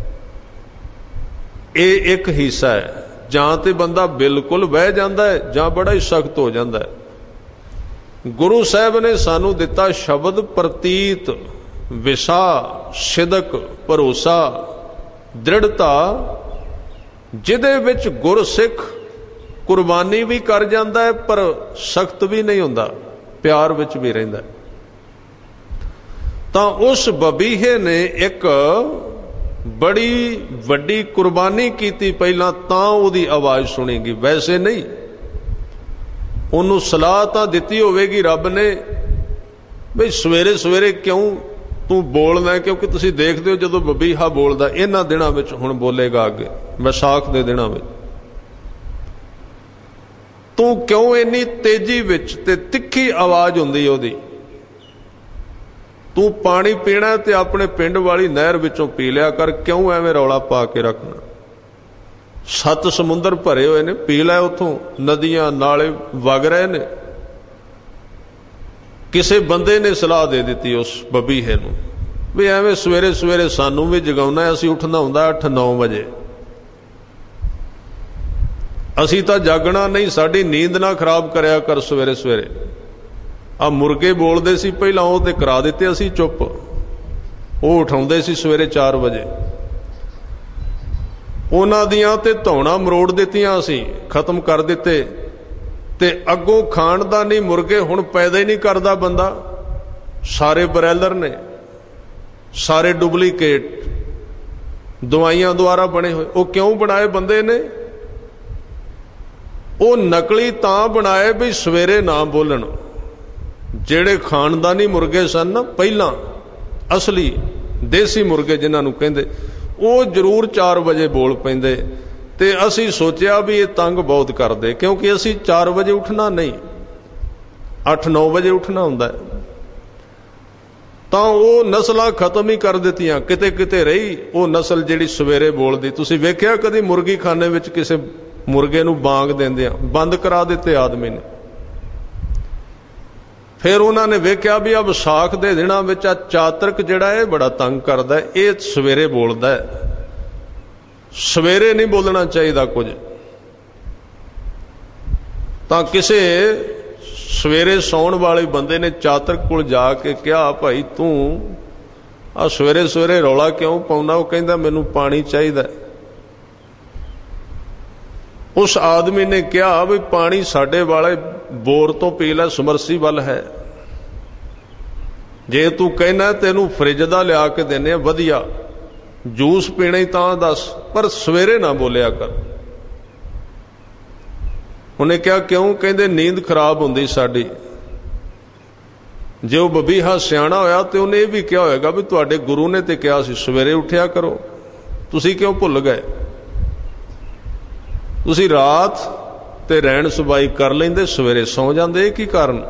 ਇਹ ਇੱਕ ਹਿੱਸਾ ਹੈ। ਜਾਂ ਤੇ ਬੰਦਾ ਬਿਲਕੁਲ ਬਹਿ ਜਾਂਦਾ ਹੈ ਜਾਂ ਬੜਾ ਹੀ ਸਖਤ ਹੋ ਜਾਂਦਾ ਹੈ। ਗੁਰੂ ਸਾਹਿਬ ਨੇ ਸਾਨੂੰ ਦਿੱਤਾ ਸ਼ਬਦ ਪ੍ਰਤੀਤ, ਵਿਸਾ, ਸਿਦਕ, ਭਰੋਸਾ, ਦ੍ਰਿੜਤਾ, ਜਿਹਦੇ ਵਿੱਚ ਗੁਰਸਿੱਖ ਕੁਰਬਾਨੀ ਵੀ ਕਰ ਜਾਂਦਾ ਹੈ ਪਰ ਸਖਤ ਵੀ ਨਹੀਂ ਹੁੰਦਾ, ਪਿਆਰ ਵਿੱਚ ਵੀ ਰਹਿੰਦਾ। ਤਾਂ ਉਸ ਬਬੀਹੇ ਨੇ ਇੱਕ ਬੜੀ ਵੱਡੀ ਕੁਰਬਾਨੀ ਕੀਤੀ ਪਹਿਲਾਂ, ਤਾਂ ਉਹਦੀ ਆਵਾਜ਼ ਸੁਣੇਗੀ, ਵੈਸੇ ਨਹੀਂ। ਉਹਨੂੰ ਸਲਾਹ ਤਾਂ ਦਿੱਤੀ ਹੋਵੇਗੀ ਰੱਬ ਨੇ ਬਈ ਸਵੇਰੇ ਸਵੇਰੇ ਕਿਉਂ ਤੂੰ ਬੋਲਦਾ, ਕਿਉਂਕਿ ਤੁਸੀਂ ਦੇਖਦੇ ਹੋ ਜਦੋਂ ਬਬੀਹਾ ਬੋਲਦਾ ਇਹਨਾਂ ਦਿਨਾਂ ਵਿੱਚ, ਹੁਣ ਬੋਲੇਗਾ ਅੱਗੇ ਵਿਸਾਖ ਦੇ ਦਿਨਾਂ ਵਿੱਚ, ਤੂੰ ਕਿਉਂ ਇੰਨੀ ਤੇਜ਼ੀ ਵਿੱਚ ਤੇ ਤਿੱਖੀ ਆਵਾਜ਼ ਹੁੰਦੀ ਉਹਦੀ। ਤੂੰ ਪਾਣੀ ਪੀਣਾ ਤੇ ਆਪਣੇ ਪਿੰਡ ਵਾਲੀ ਨਹਿਰ ਵਿੱਚੋਂ ਪੀ ਲਿਆ ਕਰ, ਕਿਉਂ ਐਵੇਂ ਰੌਲਾ ਪਾ ਕੇ ਰੱਖਣਾ। ਸੱਤ ਸਮੁੰਦਰ ਭਰੇ ਹੋਏ ਨੇ, ਪੀ ਲੈ ਉੱਥੋਂ, ਨਦੀਆਂ ਨਾਲੇ ਵਗ ਰਹੇ ਨੇ। ਕਿਸੇ ਬੰਦੇ ਨੇ ਸਲਾਹ ਦੇ ਦਿੱਤੀ ਉਸ ਬਬੀਹੇ ਨੂੰ ਵੀ ਐਵੇਂ ਸਵੇਰੇ ਸਵੇਰੇ ਸਾਨੂੰ ਵੀ ਜਗਾਉਣਾ, ਅਸੀਂ ਉੱਠਣਾ ਹੁੰਦਾ ਅੱਠ ਨੌ ਵਜੇ, ਅਸੀਂ ਤਾਂ ਜਾਗਣਾ ਨਹੀਂ, ਸਾਡੀ ਨੀਂਦ ਨਾ ਖਰਾਬ ਕਰਿਆ ਕਰ ਸਵੇਰੇ ਸਵੇਰੇ। ਆ ਮੁਰਗੇ ਬੋਲਦੇ ਸੀ ਪਹਿਲਾਂ, ਉਹ ਤੇ ਕਰਾ ਦਿੱਤੇ ਅਸੀਂ ਚੁੱਪ। ਉਹ ਉਠਾਉਂਦੇ ਸੀ ਸਵੇਰੇ ਚਾਰ ਵਜੇ, ਉਹਨਾਂ ਦੀਆਂ ਤੇ ਧੌਣਾ ਮਰੋੜ ਦਿੱਤੀਆਂ, ਅਸੀਂ ਖਤਮ ਕਰ ਦਿੱਤੇ। ਤੇ ਅੱਗੋਂ ਖਾਨਦਾਨੀ ਮੁਰਗੇ ਹੁਣ ਪੈਦਾ ਹੀ ਨਹੀਂ ਕਰਦਾ ਬੰਦਾ, ਸਾਰੇ ਬਰੈਲਰ ਨੇ, ਸਾਰੇ ਡੁਪਲੀਕੇਟ, ਦਵਾਈਆਂ ਦੁਆਰਾ ਬਣੇ ਹੋਏ। ਉਹ ਕਿਉਂ ਬਣਾਏ ਬੰਦੇ ਨੇ? ਉਹ ਨਕਲੀ ਤਾਂ ਬਣਾਏ ਵੀ ਸਵੇਰੇ ਨਾ ਬੋਲਣ। ਜਿਹੜੇ ਖਾਨਦਾਨੀ ਮੁਰਗੇ ਸਨ ਨਾ ਪਹਿਲਾਂ, ਅਸਲੀ ਦੇਸੀ ਮੁਰਗੇ ਜਿਨ੍ਹਾਂ ਨੂੰ ਕਹਿੰਦੇ, ਉਹ ਜ਼ਰੂਰ ਚਾਰ ਵਜੇ ਬੋਲ ਪੈਂਦੇ। ਤੇ ਅਸੀਂ ਸੋਚਿਆ ਵੀ ਇਹ ਤੰਗ ਬਹੁਤ ਕਰਦੇ, ਕਿਉਂਕਿ ਅਸੀਂ ਚਾਰ ਵਜੇ ਉੱਠਣਾ ਨਹੀਂ, ਅੱਠ ਨੌ ਵਜੇ ਉੱਠਣਾ ਹੁੰਦਾ ਹੈ। ਤਾਂ ਉਹ ਨਸਲਾਂ ਖਤਮ ਹੀ ਕਰ ਦਿੱਤੀਆਂ। ਕਿਤੇ ਕਿਤੇ ਰਹੀ ਉਹ ਨਸਲ ਜਿਹੜੀ ਸਵੇਰੇ ਬੋਲਦੀ। ਤੁਸੀਂ ਵੇਖਿਆ ਕਦੀ ਮੁਰਗੀ ਖਾਨੇ ਵਿੱਚ ਕਿਸੇ ਮੁਰਗੇ ਨੂੰ ਬਾਂਗ ਦਿੰਦੇ ਆ? ਬੰਦ ਕਰਾ ਦਿੱਤੇ ਆਦਮੀ ਨੇ। ਫਿਰ ਉਹਨਾਂ ਨੇ ਵੇਖਿਆ ਵੀ ਆ ਵਿਸਾਖ ਦੇ ਦਿਨਾਂ ਵਿੱਚ ਆ ਚਾਤਰਕ ਜਿਹੜਾ ਇਹ ਬੜਾ ਤੰਗ ਕਰਦਾ, ਇਹ ਸਵੇਰੇ ਬੋਲਦਾ ਹੈ। ਸਵੇਰੇ ਨਹੀਂ ਬੋਲਣਾ ਚਾਹੀਦਾ ਕੁਝ। ਤਾਂ ਕਿਸੇ ਸਵੇਰੇ ਸੌਣ ਵਾਲੇ ਬੰਦੇ ਨੇ ਚਾਤਰਕ ਕੋਲ ਜਾ ਕੇ ਕਿਹਾ, ਭਾਈ ਤੂੰ ਆ ਸਵੇਰੇ ਸਵੇਰੇ ਰੌਲਾ ਕਿਉਂ ਪਾਉਂਦਾ? ਉਹ ਕਹਿੰਦਾ ਮੈਨੂੰ ਪਾਣੀ ਚਾਹੀਦਾ। ਉਸ ਆਦਮੀ ਨੇ ਕਿਹਾ ਵੀ ਪਾਣੀ ਸਾਡੇ ਵਾਲੇ ਬੋਰ ਤੋਂ ਪੀ ਲੈ, ਸਮਰਸੀਬਲ ਹੈ। ਜੇ ਤੂੰ ਕਹਿਣਾ ਤੈਨੂੰ ਫਰਿੱਜ ਦਾ ਲਿਆ ਕੇ ਦਿੰਨੇ ਆ ਵਧੀਆ, ਜੂਸ ਪੀਣਾ ਹੀ ਤਾਂ ਦੱਸ, ਪਰ ਸਵੇਰੇ ਨਾ ਬੋਲਿਆ ਕਰ। ਉਹਨੇ ਕਿਹਾ ਕਿਉਂ? ਕਹਿੰਦੇ ਨੀਂਦ ਖਰਾਬ ਹੁੰਦੀ ਸਾਡੀ। ਜੇ ਉਹ ਬਬੀਹਾ ਸਿਆਣਾ ਹੋਇਆ ਤੇ ਉਹਨੇ ਇਹ ਵੀ ਕਿਹਾ ਹੋਏਗਾ ਵੀ ਤੁਹਾਡੇ ਗੁਰੂ ਨੇ ਤੇ ਕਿਹਾ ਸੀ ਸਵੇਰੇ ਉੱਠਿਆ ਕਰੋ, ਤੁਸੀਂ ਕਿਉਂ ਭੁੱਲ ਗਏ? ਤੁਸੀਂ ਰਾਤ ਤੇ ਰਹਿਣ ਸਬਾਈ ਕਰ ਲੈਂਦੇ, ਸਵੇਰੇ ਸੌਂ ਜਾਂਦੇ, ਇਹ ਕੀ ਕਾਰਨ?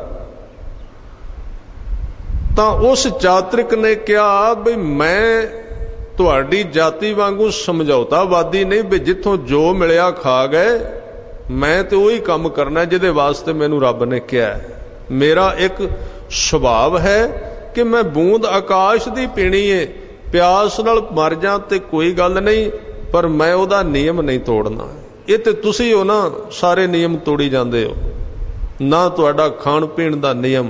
ਤਾਂ ਉਸ ਚਾਤਰਿਕ ਨੇ ਕਿਹਾ ਵੀ ਮੈਂ ਤੁਹਾਡੀ ਜਾਤੀ ਵਾਂਗੂ ਸਮਝੌਤਾਵਾਦੀ ਨਹੀਂ ਵੀ ਜਿੱਥੋਂ ਜੋ ਮਿਲਿਆ ਖਾ ਗਏ, ਮੈਂ ਤੇ ਉਹੀ ਕੰਮ ਕਰਨਾ ਜਿਹਦੇ ਵਾਸਤੇ ਮੈਨੂੰ ਰੱਬ ਨੇ ਕਿਹਾ। ਮੇਰਾ ਇੱਕ ਸੁਭਾਵ ਹੈ ਕਿ ਮੈਂ ਬੂੰਦ ਆਕਾਸ਼ ਦੀ ਪੀਣੀ ਏ, ਪਿਆਸ ਨਾਲ ਮਰ ਜਾ ਤੇ ਕੋਈ ਗੱਲ ਨਹੀਂ, ਪਰ ਮੈਂ ਉਹਦਾ ਨਿਯਮ ਨਹੀਂ ਤੋੜਨਾ। ਇਹ ਤੇ ਤੁਸੀਂ ਹੋ ਨਾ, ਸਾਰੇ ਨਿਯਮ ਤੋੜੀ ਜਾਂਦੇ ਹੋ। ਨਾ ਤੁਹਾਡਾ ਖਾਣ ਪੀਣ ਦਾ ਨਿਯਮ,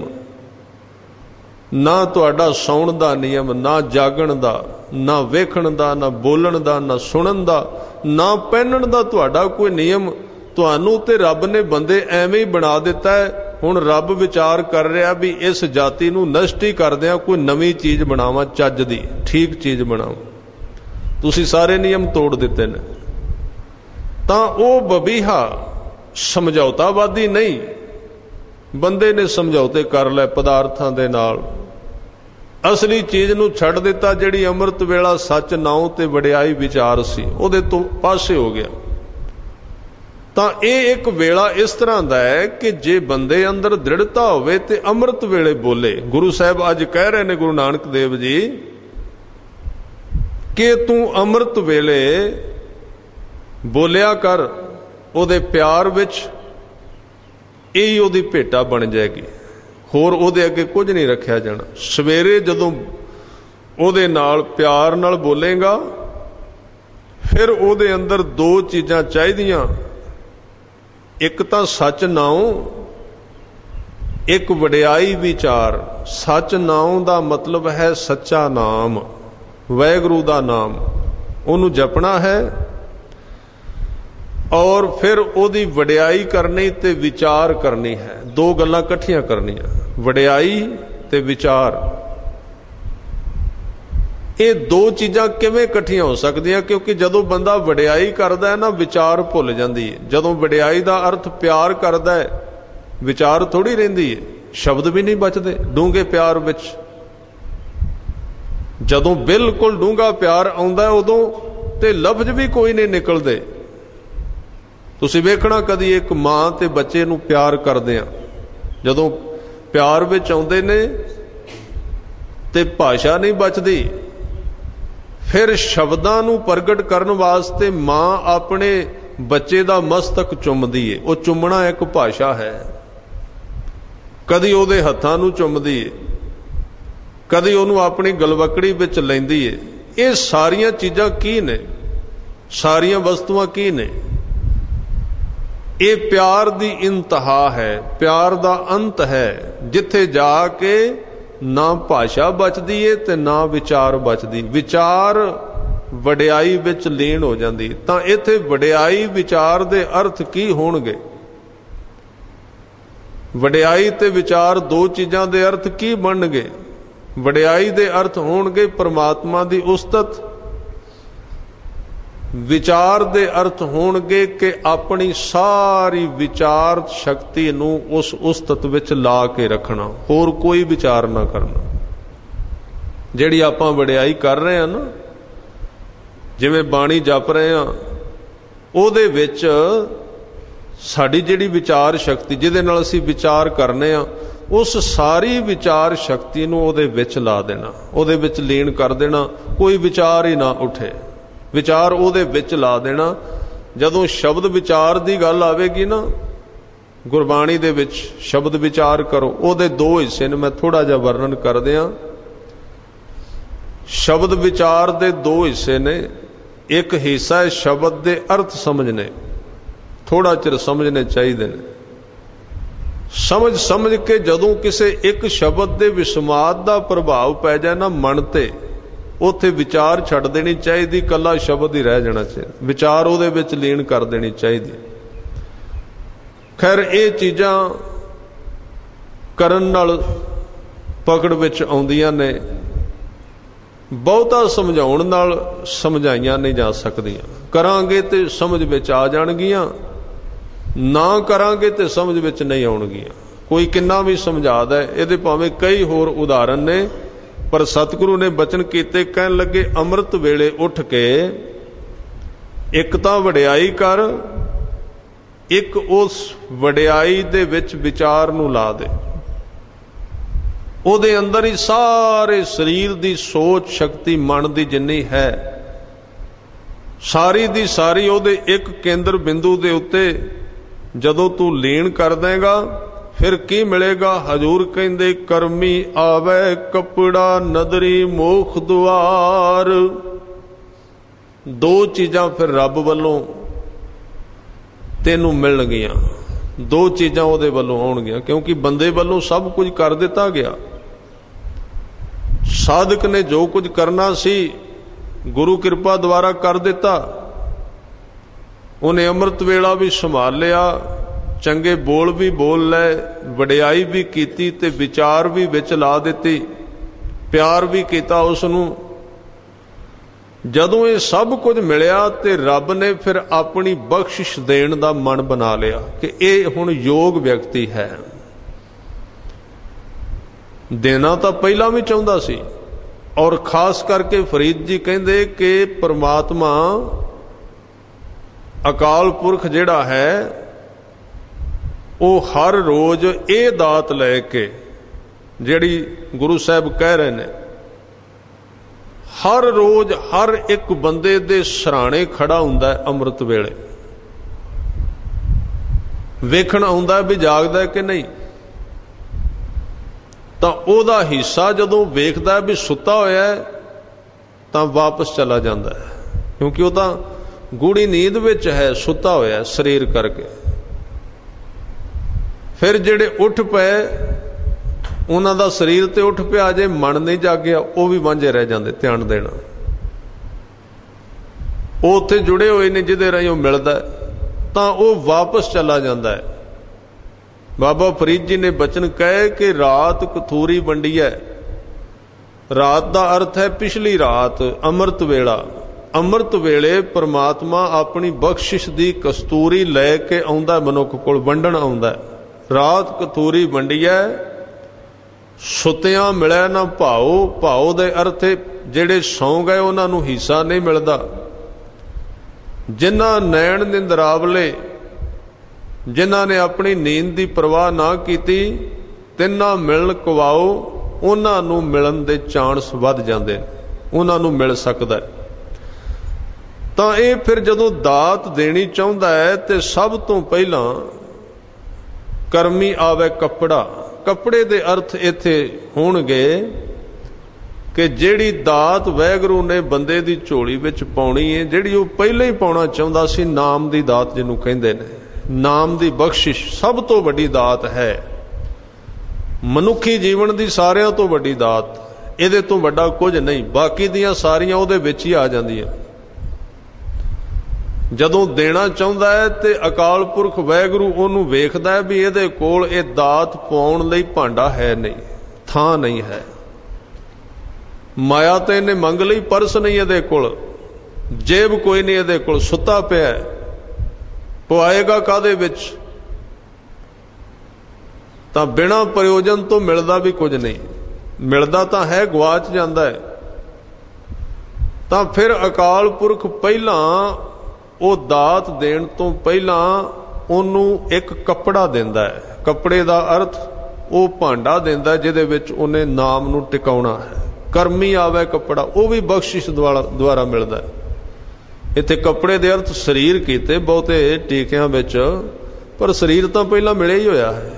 ਨਾ ਤੁਹਾਡਾ ਸੌਣ ਦਾ ਨਿਯਮ, ਨਾ ਜਾਗਣ ਦਾ, ਨਾ ਵੇਖਣ ਦਾ, ਨਾ ਬੋਲਣ ਦਾ, ਨਾ ਸੁਣਨ ਦਾ, ਨਾ ਪਹਿਨਣ ਦਾ ਤੁਹਾਡਾ ਕੋਈ ਨਿਯਮ। ਤੁਹਾਨੂੰ ਤੇ ਰੱਬ ਨੇ ਬੰਦੇ ਐਵੇਂ ਹੀ ਬਣਾ ਦਿੱਤਾ ਹੈ। ਹੁਣ ਰੱਬ ਵਿਚਾਰ ਕਰ ਰਿਹਾ ਵੀ ਇਸ ਜਾਤੀ ਨੂੰ ਨਸ਼ਟ ਹੀ ਕਰਦਿਆਂ ਕੋਈ ਨਵੀਂ ਚੀਜ਼ ਬਣਾਵਾਂ, ਚੱਜ ਦੀ ਠੀਕ ਚੀਜ਼ ਬਣਾਵਾਂ। ਤੁਸੀਂ ਸਾਰੇ ਨਿਯਮ ਤੋੜ ਦਿੱਤੇ ਨੇ। ਤਾਂ ਉਹ ਬਬੀਹਾ ਸਮਝੌਤਾਵਾਦੀ ਨਹੀਂ, ਬੰਦੇ ਨੇ ਸਮਝੌਤੇ ਕਰ ਲਏ ਪਦਾਰਥਾਂ ਦੇ ਨਾਲ, ਅਸਲੀ ਚੀਜ਼ ਨੂੰ ਛੱਡ ਦਿੱਤਾ ਜਿਹੜੀ ਅੰਮ੍ਰਿਤ ਵੇਲਾ ਸੱਚ ਨਾਉ ਤੇ ਵਡਿਆਈ ਵਿਚਾਰ ਸੀ, ਉਹਦੇ ਤੋਂ ਪਾਸੇ ਹੋ ਗਿਆ। ਤਾਂ ਇਹ ਇੱਕ ਵੇਲਾ ਇਸ ਤਰ੍ਹਾਂ ਦਾ ਹੈ ਕਿ ਜੇ ਬੰਦੇ ਅੰਦਰ ਦ੍ਰਿੜਤਾ ਹੋਵੇ ਤੇ ਅੰਮ੍ਰਿਤ ਵੇਲੇ ਬੋਲੇ। ਗੁਰੂ ਸਾਹਿਬ ਅੱਜ ਕਹਿ ਰਹੇ ਨੇ, ਗੁਰੂ ਨਾਨਕ ਦੇਵ ਜੀ, ਕਿ ਤੂੰ ਅੰਮ੍ਰਿਤ ਵੇਲੇ ਬੋਲਿਆ ਕਰ, ਉਹਦੇ ਪਿਆਰ ਵਿੱਚ ਇਹੀ ਉਹਦੀ ਭੇਟਾ ਬਣ ਜਾਏਗੀ, ਹੋਰ ਉਹਦੇ ਅੱਗੇ ਕੁਝ ਨਹੀਂ ਰੱਖਿਆ ਜਾਣਾ। ਸਵੇਰੇ ਜਦੋਂ ਉਹਦੇ ਨਾਲ ਪਿਆਰ ਨਾਲ ਬੋਲੇਗਾ, ਫਿਰ ਉਹਦੇ ਅੰਦਰ ਦੋ ਚੀਜ਼ਾਂ ਚਾਹੀਦੀਆਂ, ਇੱਕ ਤਾਂ ਸੱਚ ਨਾਉ, ਇੱਕ ਵਡਿਆਈ ਵਿਚਾਰ। ਸੱਚ ਨਾਉ ਦਾ ਮਤਲਬ ਹੈ ਸੱਚਾ ਨਾਮ, ਵਾਹਿਗੁਰੂ ਦਾ ਨਾਮ, ਉਹਨੂੰ ਜਪਣਾ ਹੈ, ਔਰ ਫਿਰ ਉਹਦੀ ਵਡਿਆਈ ਕਰਨੀ ਤੇ ਵਿਚਾਰ ਕਰਨੀ ਹੈ। ਦੋ ਗੱਲਾਂ ਇਕੱਠੀਆਂ ਕਰਨੀਆਂ, ਵਡਿਆਈ ਤੇ ਵਿਚਾਰ। ਇਹ ਦੋ ਚੀਜ਼ਾਂ ਕਿਵੇਂ ਇਕੱਠੀਆਂ ਹੋ ਸਕਦੀਆਂ? ਕਿਉਂਕਿ ਜਦੋਂ ਬੰਦਾ ਵਡਿਆਈ ਕਰਦਾ ਹੈ ਨਾ, ਵਿਚਾਰ ਭੁੱਲ ਜਾਂਦੀ ਹੈ। ਜਦੋਂ ਵਡਿਆਈ ਦਾ ਅਰਥ ਪਿਆਰ ਕਰਦਾ ਹੈ, ਵਿਚਾਰ ਥੋੜੀ ਰਹਿੰਦੀ ਹੈ, ਸ਼ਬਦ ਵੀ ਨਹੀਂ ਬਚਦੇ ਡੂੰਘੇ ਪਿਆਰ ਵਿੱਚ। ਜਦੋਂ ਬਿਲਕੁਲ ਡੂੰਘਾ ਪਿਆਰ ਆਉਂਦਾ ਉਦੋਂ ਤੇ ਲਫ਼ਜ਼ ਵੀ ਕੋਈ ਨਹੀਂ ਨਿਕਲਦੇ। ਤੁਸੀਂ ਵੇਖਣਾ ਕਦੀ ਇੱਕ ਮਾਂ ਤੇ ਬੱਚੇ ਨੂੰ ਪਿਆਰ ਕਰਦੇ ਆ, ਜਦੋਂ ਪਿਆਰ ਵਿੱਚ ਆਉਂਦੇ ਨੇ ਤੇ ਭਾਸ਼ਾ ਨਹੀਂ ਬਚਦੀ। ਫਿਰ ਸ਼ਬਦਾਂ ਨੂੰ ਪ੍ਰਗਟ ਕਰਨ ਵਾਸਤੇ ਮਾਂ ਆਪਣੇ ਬੱਚੇ ਦਾ ਮਸਤਕ ਚੁੰਮਦੀ ਏ। ਉਹ ਚੁੰਮਣਾ ਇੱਕ ਭਾਸ਼ਾ ਹੈ। ਕਦੀ ਉਹਦੇ ਹੱਥਾਂ ਨੂੰ ਚੁੰਮਦੀ ਏ, ਕਦੀ ਉਹਨੂੰ ਆਪਣੀ ਗਲਵਕੜੀ ਵਿੱਚ ਲੈਂਦੀ ਏ। ਇਹ ਸਾਰੀਆਂ ਚੀਜ਼ਾਂ ਕੀ ਨੇ? ਸਾਰੀਆਂ ਵਸਤੂਆਂ ਕੀ ਨੇ? ਇਹ ਪਿਆਰ ਦੀ ਇੰਤਹਾ ਹੈ, ਪਿਆਰ ਦਾ ਅੰਤ ਹੈ, ਜਿੱਥੇ ਜਾ ਕੇ ਨਾ ਭਾਸ਼ਾ ਬਚਦੀ ਏ ਤੇ ਨਾ ਵਿਚਾਰ ਬਚਦੀ। ਵਿਚਾਰ ਵਡਿਆਈ ਵਿੱਚ ਲੀਨ ਹੋ ਜਾਂਦੀ। ਤਾਂ ਇੱਥੇ ਵਡਿਆਈ ਵਿਚਾਰ ਦੇ ਅਰਥ ਕੀ ਹੋਣਗੇ? ਵਡਿਆਈ ਤੇ ਵਿਚਾਰ ਦੋ ਚੀਜ਼ਾਂ ਦੇ ਅਰਥ ਕੀ ਬਣਨਗੇ? ਵਡਿਆਈ ਦੇ ਅਰਥ ਹੋਣਗੇ ਪਰਮਾਤਮਾ ਦੀ ਉਸਤਤ, ਵਿਚਾਰ ਦੇ ਅਰਥ ਹੋਣਗੇ ਕਿ ਆਪਣੀ ਸਾਰੀ ਵਿਚਾਰ ਸ਼ਕਤੀ ਨੂੰ ਉਸ ਉਸਤਤ ਵਿੱਚ ਲਾ ਕੇ ਰੱਖਣਾ, ਹੋਰ ਕੋਈ ਵਿਚਾਰ ਨਾ ਕਰਨਾ। ਜਿਹੜੀ ਆਪਾਂ ਵਡਿਆਈ ਕਰ ਰਹੇ ਹਾਂ ਨਾ, ਜਿਵੇਂ ਬਾਣੀ ਜਪ ਰਹੇ ਹਾਂ, ਉਹਦੇ ਵਿੱਚ ਸਾਡੀ ਜਿਹੜੀ ਵਿਚਾਰ ਸ਼ਕਤੀ ਜਿਹਦੇ ਨਾਲ ਅਸੀਂ ਵਿਚਾਰ ਕਰਨੇ ਆ, ਉਸ ਸਾਰੀ ਵਿਚਾਰ ਸ਼ਕਤੀ ਨੂੰ ਉਹਦੇ ਵਿੱਚ ਲਾ ਦੇਣਾ, ਉਹਦੇ ਵਿੱਚ ਲੀਨ ਕਰ ਦੇਣਾ, ਕੋਈ ਵਿਚਾਰ ਹੀ ਨਾ ਉੱਠੇ। ਵਿਚਾਰ ਉਹਦੇ ਵਿੱਚ ਲਾ ਦੇਣਾ। ਜਦੋਂ ਸ਼ਬਦ ਵਿਚਾਰ ਦੀ ਗੱਲ ਆਵੇਗੀ ਨਾ, ਗੁਰਬਾਣੀ ਦੇ ਵਿੱਚ ਸ਼ਬਦ ਵਿਚਾਰ ਕਰੋ, ਉਹਦੇ ਦੋ ਹਿੱਸੇ ਨੇ, ਮੈਂ ਥੋੜਾ ਜਿਹਾ ਵਰਣਨ ਕਰ ਦਿਆਂ। ਸ਼ਬਦ ਵਿਚਾਰ ਦੇ ਦੋ ਹਿੱਸੇ ਨੇ। ਇੱਕ ਹਿੱਸਾ ਹੈ ਸ਼ਬਦ ਦੇ ਅਰਥ ਸਮਝਣੇ, ਥੋੜਾ ਚਿਰ ਸਮਝਣੇ ਚਾਹੀਦੇ ਨੇ। ਸਮਝ ਸਮਝ ਕੇ ਜਦੋਂ ਕਿਸੇ ਇੱਕ ਸ਼ਬਦ ਦੇ ਵਿਸਮਾਦ ਦਾ ਪ੍ਰਭਾਵ ਪੈ ਜਾਏ ਨਾ ਮਨ ਤੇ, ਉੱਥੇ ਵਿਚਾਰ ਛੱਡ ਦੇਣੀ ਚਾਹੀਦੀ, ਕੱਲਾ ਸ਼ਬਦ ਹੀ ਰਹਿ ਜਾਣਾ ਚਾਹੀਦਾ, ਵਿਚਾਰ ਉਹਦੇ ਵਿੱਚ ਲੀਨ ਕਰ ਦੇਣੀ ਚਾਹੀਦੀ। ਖੈਰ ਇਹ ਚੀਜ਼ਾਂ ਕਰਨ ਨਾਲ ਪਕੜ ਵਿੱਚ ਆਉਂਦੀਆਂ ਨੇ, ਬਹੁਤਾ ਸਮਝਾਉਣ ਨਾਲ ਸਮਝਾਈਆਂ ਨਹੀਂ ਜਾ ਸਕਦੀਆਂ। ਕਰਾਂਗੇ ਤੇ ਸਮਝ ਵਿੱਚ ਆ ਜਾਣਗੀਆਂ, ਨਾ ਕਰਾਂਗੇ ਤੇ ਸਮਝ ਵਿੱਚ ਨਹੀਂ ਆਉਣਗੀਆਂ। ਕੋਈ ਕਿੰਨਾ ਵੀ ਸਮਝਾਦਾ, ਇਹਦੇ ਭਾਵੇਂ ਕਈ ਹੋਰ ਉਦਾਹਰਨ ਨੇ, ਪਰ ਸਤਿਗੁਰੂ ਨੇ ਬਚਨ ਕੀਤੇ, ਕਹਿਣ ਲੱਗੇ ਅੰਮ੍ਰਿਤ ਵੇਲੇ ਉੱਠ ਕੇ ਇੱਕ ਤਾਂ ਵਡਿਆਈ ਕਰ, ਇੱਕ ਉਸ ਵਡਿਆਈ ਦੇ ਵਿੱਚ ਵਿਚਾਰ ਨੂੰ ਲਾ ਦੇ। ਉਹਦੇ ਅੰਦਰ ਹੀ ਸਾਰੇ ਸਰੀਰ ਦੀ ਸੋਚ ਸ਼ਕਤੀ, ਮਨ ਦੀ ਜਿੰਨੀ ਹੈ, ਸਾਰੀ ਦੀ ਸਾਰੀ ਉਹਦੇ ਇੱਕ ਕੇਂਦਰ ਬਿੰਦੂ ਦੇ ਉੱਤੇ ਜਦੋਂ ਤੂੰ ਲੀਨ ਕਰ ਦੇਂਗਾ, ਫਿਰ ਕੀ ਮਿਲੇਗਾ? ਹਜ਼ੂਰ ਕਹਿੰਦੇ ਕਰਮੀ ਆਵੇ ਕੱਪੜਾ, ਨਦਰੀ ਮੋਖ ਦੁਆਰ। ਦੋ ਚੀਜ਼ਾਂ ਫਿਰ ਰੱਬ ਵੱਲੋਂ ਤੈਨੂੰ ਮਿਲਣਗੀਆਂ, ਦੋ ਚੀਜ਼ਾਂ ਉਹਦੇ ਵੱਲੋਂ ਆਉਣਗੀਆਂ, ਕਿਉਂਕਿ ਬੰਦੇ ਵੱਲੋਂ ਸਭ ਕੁਝ ਕਰ ਦਿੱਤਾ ਗਿਆ। ਸਾਧਕ ਨੇ ਜੋ ਕੁਝ ਕਰਨਾ ਸੀ ਗੁਰੂ ਕਿਰਪਾ ਦੁਆਰਾ ਕਰ ਦਿੱਤਾ। ਉਹਨੇ ਅੰਮ੍ਰਿਤ ਵੇਲਾ ਵੀ ਸੰਭਾਲ ਲਿਆ, ਚੰਗੇ ਬੋਲ ਵੀ ਬੋਲ ਲਏ, ਵਡਿਆਈ ਵੀ ਕੀਤੀ ਤੇ ਵਿਚਾਰ ਵੀ ਵਿੱਚ ਲਾ ਦਿੱਤੀ, ਪਿਆਰ ਵੀ ਕੀਤਾ ਉਸ ਨੂੰ। ਜਦੋਂ ਇਹ ਸਭ ਕੁਝ ਮਿਲਿਆ ਤੇ ਰੱਬ ਨੇ ਫਿਰ ਆਪਣੀ ਬਖਸ਼ਿਸ਼ ਦੇਣ ਦਾ ਮਨ ਬਣਾ ਲਿਆ ਕਿ ਇਹ ਹੁਣ ਯੋਗ ਵਿਅਕਤੀ ਹੈ। ਦੇਣਾ ਤਾਂ ਪਹਿਲਾਂ ਵੀ ਚਾਹੁੰਦਾ ਸੀ, ਔਰ ਖਾਸ ਕਰਕੇ ਫਰੀਦ ਜੀ ਕਹਿੰਦੇ ਕਿ ਪਰਮਾਤਮਾ ਅਕਾਲ ਪੁਰਖ ਜਿਹੜਾ ਹੈ ਉਹ ਹਰ ਰੋਜ਼ ਇਹ ਦਾਤ ਲੈ ਕੇ, ਜਿਹੜੀ ਗੁਰੂ ਸਾਹਿਬ ਕਹਿ ਰਹੇ ਨੇ, ਹਰ ਰੋਜ਼ ਹਰ ਇੱਕ ਬੰਦੇ ਦੇ ਸਿਰਹਾਣੇ ਖੜਾ ਹੁੰਦਾ ਹੈ ਅੰਮ੍ਰਿਤ ਵੇਲੇ, ਵੇਖਣ ਆਉਂਦਾ ਵੀ ਜਾਗਦਾ ਕਿ ਨਹੀਂ। ਤਾਂ ਉਹਦਾ ਹਿੱਸਾ ਜਦੋਂ ਵੇਖਦਾ ਵੀ ਸੁੱਤਾ ਹੋਇਆ ਤਾਂ ਵਾਪਸ ਚਲਾ ਜਾਂਦਾ ਹੈ, ਕਿਉਂਕਿ ਉਹ ਤਾਂ ਗੂੜੀ ਨੀਂਦ ਵਿੱਚ ਹੈ, ਸੁੱਤਾ ਹੋਇਆ ਸਰੀਰ ਕਰਕੇ। ਫਿਰ ਜਿਹੜੇ ਉੱਠ ਪਏ ਉਹਨਾਂ ਦਾ ਸਰੀਰ ਤੇ ਉੱਠ ਪਿਆ, ਜੇ ਮਨ ਨਹੀਂ ਜਾਗਿਆ ਉਹ ਵੀ ਵਾਂਝੇ ਰਹਿ ਜਾਂਦੇ ਧਿਆਨ ਦੇਣਾ। ਉਹ ਉੱਥੇ ਜੁੜੇ ਹੋਏ ਨੇ ਜਿਹਦੇ ਰਾਹੀਂ ਉਹ ਮਿਲਦਾ, ਤਾਂ ਉਹ ਵਾਪਸ ਚਲਾ ਜਾਂਦਾ ਹੈ। ਬਾਬਾ ਫਰੀਦ ਜੀ ਨੇ ਬਚਨ ਕਹੇ ਕਿ ਰਾਤ ਕਥੂਰੀ ਵੰਡੀ ਹੈ। ਰਾਤ ਦਾ ਅਰਥ ਹੈ ਪਿਛਲੀ ਰਾਤ, ਅੰਮ੍ਰਿਤ ਵੇਲਾ। ਅੰਮ੍ਰਿਤ ਵੇਲੇ ਪਰਮਾਤਮਾ ਆਪਣੀ ਬਖਸ਼ਿਸ਼ ਦੀ ਕਸਤੂਰੀ ਲੈ ਕੇ ਆਉਂਦਾ ਮਨੁੱਖ ਕੋਲ, ਵੰਡਣ ਆਉਂਦਾ। ਰਾਤ ਕਥੂਰੀ ਵੰਡੀ ਹੈ, ਸੁੱਤਿਆਂ ਮਿਲਿਆ ਨਾ ਭਾਉ। ਭਾਉ ਦੇ ਅਰਥ ਜਿਹੜੇ ਸੌਂ ਗਏ ਉਹਨਾਂ ਨੂੰ ਹਿੱਸਾ ਨਹੀਂ ਮਿਲਦਾ। ਜਿਨ੍ਹਾਂ ਨੈਣ ਨਿੰਦਰਾਵਲੇ, ਜਿਨ੍ਹਾਂ ਨੇ ਆਪਣੀ ਨੀਂਦ ਦੀ ਪਰਵਾਹ ਨਾ ਕੀਤੀ, ਤਿੰਨਾਂ ਮਿਲਣ ਕਵਾਓ, ਉਹਨਾਂ ਨੂੰ ਮਿਲਣ ਦੇ ਚਾਂਸ ਵੱਧ ਜਾਂਦੇ, ਉਹਨਾਂ ਨੂੰ ਮਿਲ ਸਕਦਾ। ਤਾਂ ਇਹ ਫਿਰ ਜਦੋਂ ਦਾਤ ਦੇਣੀ ਚਾਹੁੰਦਾ ਹੈ ਤੇ ਸਭ ਤੋਂ ਪਹਿਲਾਂ ਕਰਮੀ ਆਵੇ ਕੱਪੜਾ। ਕੱਪੜੇ ਦੇ ਅਰਥ ਇੱਥੇ ਹੋਣਗੇ ਕਿ ਜਿਹੜੀ ਦਾਤ ਵਾਹਿਗੁਰੂ ਨੇ ਬੰਦੇ ਦੀ ਝੋਲੀ ਵਿੱਚ ਪਾਉਣੀ ਹੈ, ਜਿਹੜੀ ਉਹ ਪਹਿਲਾਂ ਹੀ ਪਾਉਣਾ ਚਾਹੁੰਦਾ ਸੀ, ਨਾਮ ਦੀ ਦਾਤ ਜਿਹਨੂੰ ਕਹਿੰਦੇ ਨੇ। ਨਾਮ ਦੀ ਬਖਸ਼ਿਸ਼ ਸਭ ਤੋਂ ਵੱਡੀ ਦਾਤ ਹੈ, ਮਨੁੱਖੀ ਜੀਵਨ ਦੀ ਸਾਰਿਆਂ ਤੋਂ ਵੱਡੀ ਦਾਤ। ਇਹਦੇ ਤੋਂ ਵੱਡਾ ਕੁਝ ਨਹੀਂ, ਬਾਕੀ ਦੀਆਂ ਸਾਰੀਆਂ ਉਹਦੇ ਵਿੱਚ ਹੀ ਆ ਜਾਂਦੀਆਂ। ਜਦੋਂ ਦੇਣਾ ਚਾਹੁੰਦਾ ਹੈ ਤੇ ਅਕਾਲ ਪੁਰਖ ਵਾਹਿਗੁਰੂ ਉਹਨੂੰ ਵੇਖਦਾ ਹੈ ਵੀ ਇਹਦੇ ਕੋਲ ਇਹ ਦਾਤ ਪਾਉਣ ਲਈ ਭਾਂਡਾ ਹੈ ਨਹੀਂ, ਥਾਂ ਨਹੀਂ ਹੈ। ਮਾਇਆ ਤੇ ਇਹਨੇ ਮੰਗ ਲਈ, ਪਰਸ ਨਹੀਂ ਇਹਦੇ ਕੋਲ, ਜੇਬ ਕੋਈ ਨਹੀਂ ਇਹਦੇ ਕੋਲ, ਸੁੱਤਾ ਪਿਆ, ਪਵਾਏਗਾ ਕਾਹਦੇ ਵਿੱਚ? ਤਾਂ ਬਿਨਾਂ ਪ੍ਰਯੋਜਨ ਤੋਂ ਮਿਲਦਾ ਵੀ ਕੁਝ ਨਹੀਂ, ਮਿਲਦਾ ਤਾਂ ਹੈ, ਗਵਾਚ ਜਾਂਦਾ ਹੈ। ਤਾਂ ਫਿਰ ਅਕਾਲ ਪੁਰਖ ਪਹਿਲਾਂ ਉਹ ਦਾਤ ਦੇਣ ਤੋਂ ਪਹਿਲਾਂ ਉਹਨੂੰ ਇੱਕ ਕੱਪੜਾ ਦਿੰਦਾ ਹੈ। ਕੱਪੜੇ ਦਾ ਅਰਥ ਉਹ ਭਾਂਡਾ ਦਿੰਦਾ ਜਿਹਦੇ ਵਿੱਚ ਉਹਨੇ ਨਾਮ ਨੂੰ ਟਿਕਾਉਣਾ ਹੈ। ਕਰਮੀ ਆਵੇ ਕੱਪੜਾ, ਉਹ ਵੀ ਬਖਸ਼ਿਸ਼ ਦੁਆਰਾ ਮਿਲਦਾ ਹੈ। ਇੱਥੇ ਕੱਪੜੇ ਦੇ ਅਰਥ ਸਰੀਰ ਕੀਤੇ ਬਹੁਤੇ ਟੀਕਿਆਂ ਵਿੱਚ, ਪਰ ਸਰੀਰ ਤਾਂ ਪਹਿਲਾਂ ਮਿਲਿਆ ਹੀ ਹੋਇਆ ਹੈ।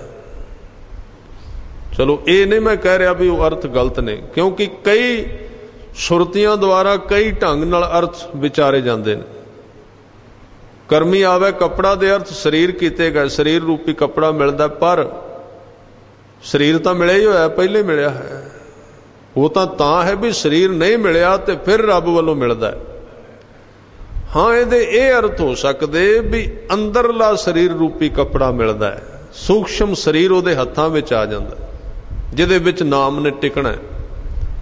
ਚਲੋ ਇਹ ਨਹੀਂ ਮੈਂ ਕਹਿ ਰਿਹਾ ਵੀ ਉਹ ਅਰਥ ਗਲਤ ਨੇ, ਕਿਉਂਕਿ ਕਈ ਸੁਰਤੀਆਂ ਦੁਆਰਾ ਕਈ ਢੰਗ ਨਾਲ ਅਰਥ ਵਿਚਾਰੇ ਜਾਂਦੇ ਨੇ। ਕਰਮੀ ਆਵੇ ਕੱਪੜਾ ਦੇ ਅਰਥ ਸਰੀਰ ਕੀਤੇ ਗਏ, ਸਰੀਰ ਰੂਪੀ ਕੱਪੜਾ ਮਿਲਦਾ, ਪਰ ਸਰੀਰ ਤਾਂ ਮਿਲਿਆ ਹੀ ਹੋਇਆ, ਪਹਿਲੇ ਮਿਲਿਆ ਹੈ। ਉਹ ਤਾਂ ਤਾਂ ਹੈ ਵੀ ਸਰੀਰ ਨਹੀਂ ਮਿਲਿਆ ਤੇ ਫਿਰ ਰੱਬ ਵੱਲੋਂ ਮਿਲਦਾ। ਹਾਂ, ਇਹਦੇ ਇਹ ਅਰਥ ਹੋ ਸਕਦੇ ਵੀ ਅੰਦਰਲਾ ਸਰੀਰ ਰੂਪੀ ਕੱਪੜਾ ਮਿਲਦਾ ਹੈ, ਸੂਖਸ਼ਮ ਸਰੀਰ ਉਹਦੇ ਹੱਥਾਂ ਵਿੱਚ ਆ ਜਾਂਦਾ, ਜਿਹਦੇ ਵਿੱਚ ਨਾਮ ਨੇ ਟਿਕਣਾ।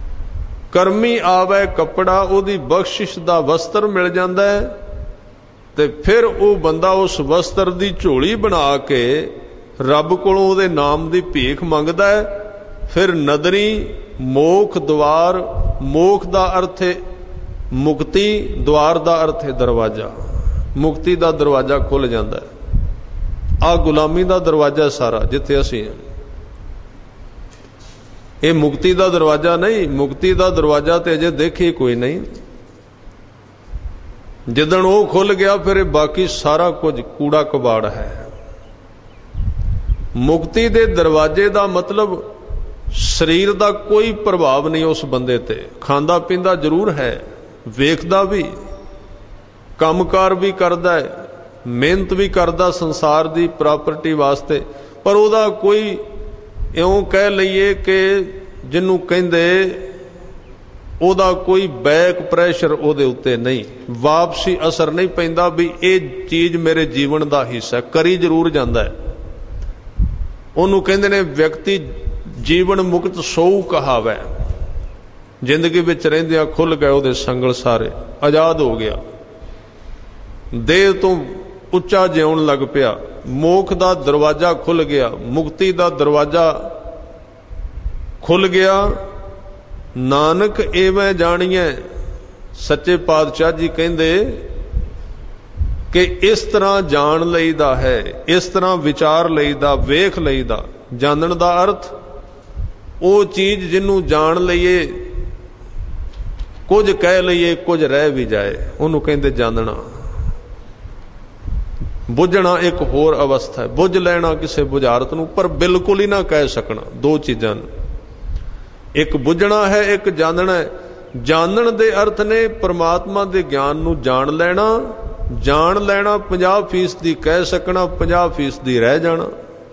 ਕਰਮੀ ਆਵੇ ਕੱਪੜਾ, ਉਹਦੀ ਬਖਸ਼ਿਸ਼ ਦਾ ਵਸਤਰ ਮਿਲ ਜਾਂਦਾ ਹੈ। ਤੇ ਫਿਰ ਉਹ ਬੰਦਾ ਉਸ ਵਸਤਰ ਦੀ ਝੋਲੀ ਬਣਾ ਕੇ ਰੱਬ ਕੋਲੋਂ ਉਹਦੇ ਨਾਮ ਦੀ ਭੀਖ ਮੰਗਦਾ ਹੈ। ਫਿਰ ਨਦਰੀ ਮੋਖ ਦੁਆਰ, ਮੋਖ ਦਾ ਅਰਥ ਹੈ ਮੁਕਤੀ, ਦੁਆਰ ਦਾ ਅਰਥ ਹੈ ਦਰਵਾਜ਼ਾ। ਮੁਕਤੀ ਦਾ ਦਰਵਾਜ਼ਾ ਖੁੱਲ ਜਾਂਦਾ ਹੈ। ਆਹ ਗੁਲਾਮੀ ਦਾ ਦਰਵਾਜ਼ਾ ਸਾਰਾ ਜਿੱਥੇ ਅਸੀਂ ਹਾਂ, ਇਹ ਮੁਕਤੀ ਦਾ ਦਰਵਾਜ਼ਾ ਨਹੀਂ। ਮੁਕਤੀ ਦਾ ਦਰਵਾਜ਼ਾ ਤੇ ਅਜੇ ਦੇਖੀ ਕੋਈ ਨਹੀਂ। ਜਿੱਦਣ ਉਹ ਖੁੱਲ ਗਿਆ ਫਿਰ ਇਹ ਬਾਕੀ ਸਾਰਾ ਕੁਝ ਕੂੜਾ ਕਬਾੜ ਹੈ। ਮੁਕਤੀ ਦੇ ਦਰਵਾਜ਼ੇ ਦਾ ਮਤਲਬ ਸਰੀਰ ਦਾ ਕੋਈ ਪ੍ਰਭਾਵ ਨਹੀਂ ਉਸ ਬੰਦੇ ਤੇ। ਖਾਂਦਾ ਪੀਂਦਾ ਜ਼ਰੂਰ ਹੈ, ਵੇਖਦਾ ਵੀ, ਕੰਮਕਾਰ ਵੀ ਕਰਦਾ ਹੈ, ਮਿਹਨਤ ਵੀ ਕਰਦਾ ਸੰਸਾਰ ਦੀ ਪ੍ਰਾਪਰਟੀ ਵਾਸਤੇ, ਪਰ ਉਹਦਾ ਕੋਈ ਇਉਂ ਕਹਿ ਲਈਏ ਕਿ ਜਿਹਨੂੰ ਕਹਿੰਦੇ ਉਹਦਾ ਕੋਈ ਬੈਕ ਪ੍ਰੈਸ਼ਰ ਉਹਦੇ ਉੱਤੇ ਨਹੀਂ, ਵਾਪਸੀ ਅਸਰ ਨਹੀਂ ਪੈਂਦਾ ਵੀ ਇਹ ਚੀਜ਼ ਮੇਰੇ ਜੀਵਨ ਦਾ ਹਿੱਸਾ। ਕਰੀ ਜ਼ਰੂਰ ਜਾਂਦਾ ਹੈ। ਉਹਨੂੰ ਕਹਿੰਦੇ ਨੇ ਵਿਅਕਤੀ ਜੀਵਨ ਮੁਕਤ ਸੋਊ ਕਹਾਵੈ। ਜ਼ਿੰਦਗੀ ਵਿੱਚ ਰਹਿੰਦਿਆਂ ਖੁੱਲ ਗਏ ਉਹਦੇ ਸੰਗਲ ਸਾਰੇ, ਆਜ਼ਾਦ ਹੋ ਗਿਆ, ਦੇਹ ਤੋਂ ਉੱਚਾ ਜਿਉਣ ਲੱਗ ਪਿਆ, ਮੋਖ ਦਾ ਦਰਵਾਜ਼ਾ ਖੁੱਲ ਗਿਆ, ਮੁਕਤੀ ਦਾ ਦਰਵਾਜ਼ਾ ਖੁੱਲ ਗਿਆ। ਨਾਨਕ ਐਵੇਂ ਜਾਣੀਐ, ਸੱਚੇ ਪਾਤਸ਼ਾਹ ਜੀ ਕਹਿੰਦੇ ਕਿ ਇਸ ਤਰ੍ਹਾਂ ਜਾਣ ਲਈਦਾ ਹੈ, ਇਸ ਤਰ੍ਹਾਂ ਵਿਚਾਰ ਲਈਦਾ, ਵੇਖ ਲਈਦਾ। ਜਾਣਨ ਦਾ ਅਰਥ ਉਹ ਚੀਜ਼ ਜਿਹਨੂੰ ਜਾਣ ਲਈਏ, ਕੁਝ ਕਹਿ ਲਈਏ, ਕੁਝ ਰਹਿ ਵੀ ਜਾਏ, ਉਹਨੂੰ ਕਹਿੰਦੇ ਜਾਣਨਾ। ਬੁੱਝਣਾ ਇੱਕ ਹੋਰ ਅਵਸਥਾ ਹੈ। ਬੁੱਝ ਲੈਣਾ ਕਿਸੇ ਬੁਝਾਰਤ ਨੂੰ, ਪਰ ਬਿਲਕੁਲ ਹੀ ਨਾ ਕਹਿ ਸਕਣਾ। ਦੋ ਚੀਜ਼ਾਂ ਨੇ, ਇੱਕ ਬੁੱਝਣਾ ਹੈ, ਇੱਕ ਜਾਣਨਾ ਹੈ। ਜਾਣਨ ਦੇ ਅਰਥ ਨੇ ਪਰਮਾਤਮਾ ਦੇ ਗਿਆਨ ਨੂੰ ਜਾਣ ਲੈਣਾ। ਜਾਣ ਲੈਣਾ ਪੰਜਾਹ ਫੀਸਦੀ ਕਹਿ ਸਕਣਾ, ਪੰਜਾਹ ਫੀਸਦੀ ਰਹਿ ਜਾਣਾ।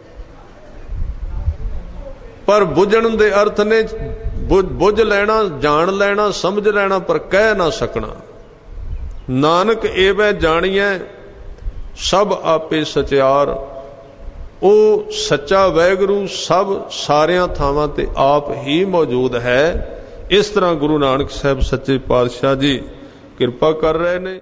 ਪਰ ਬੁੱਝਣ ਦੇ ਅਰਥ ਨੇ ਬੁੱਝ ਲੈਣਾ, ਜਾਣ ਲੈਣਾ, ਸਮਝ ਲੈਣਾ, ਪਰ ਕਹਿ ਨਾ ਸਕਣਾ। ਨਾਨਕ ਐਵੇਂ ਜਾਣੀਐ ਸਭ ਆਪੇ ਸਚਿਆਰ। ਉਹ ਸੱਚਾ ਵਾਹਿਗੁਰੂ ਸਭ ਸਾਰਿਆਂ ਥਾਵਾਂ ਤੇ ਆਪ ਹੀ ਮੌਜੂਦ ਹੈ। ਇਸ ਤਰ੍ਹਾਂ ਗੁਰੂ ਨਾਨਕ ਸਾਹਿਬ ਸੱਚੇ ਪਾਤਸ਼ਾਹ ਜੀ ਕਿਰਪਾ ਕਰ ਰਹੇ ਨੇ।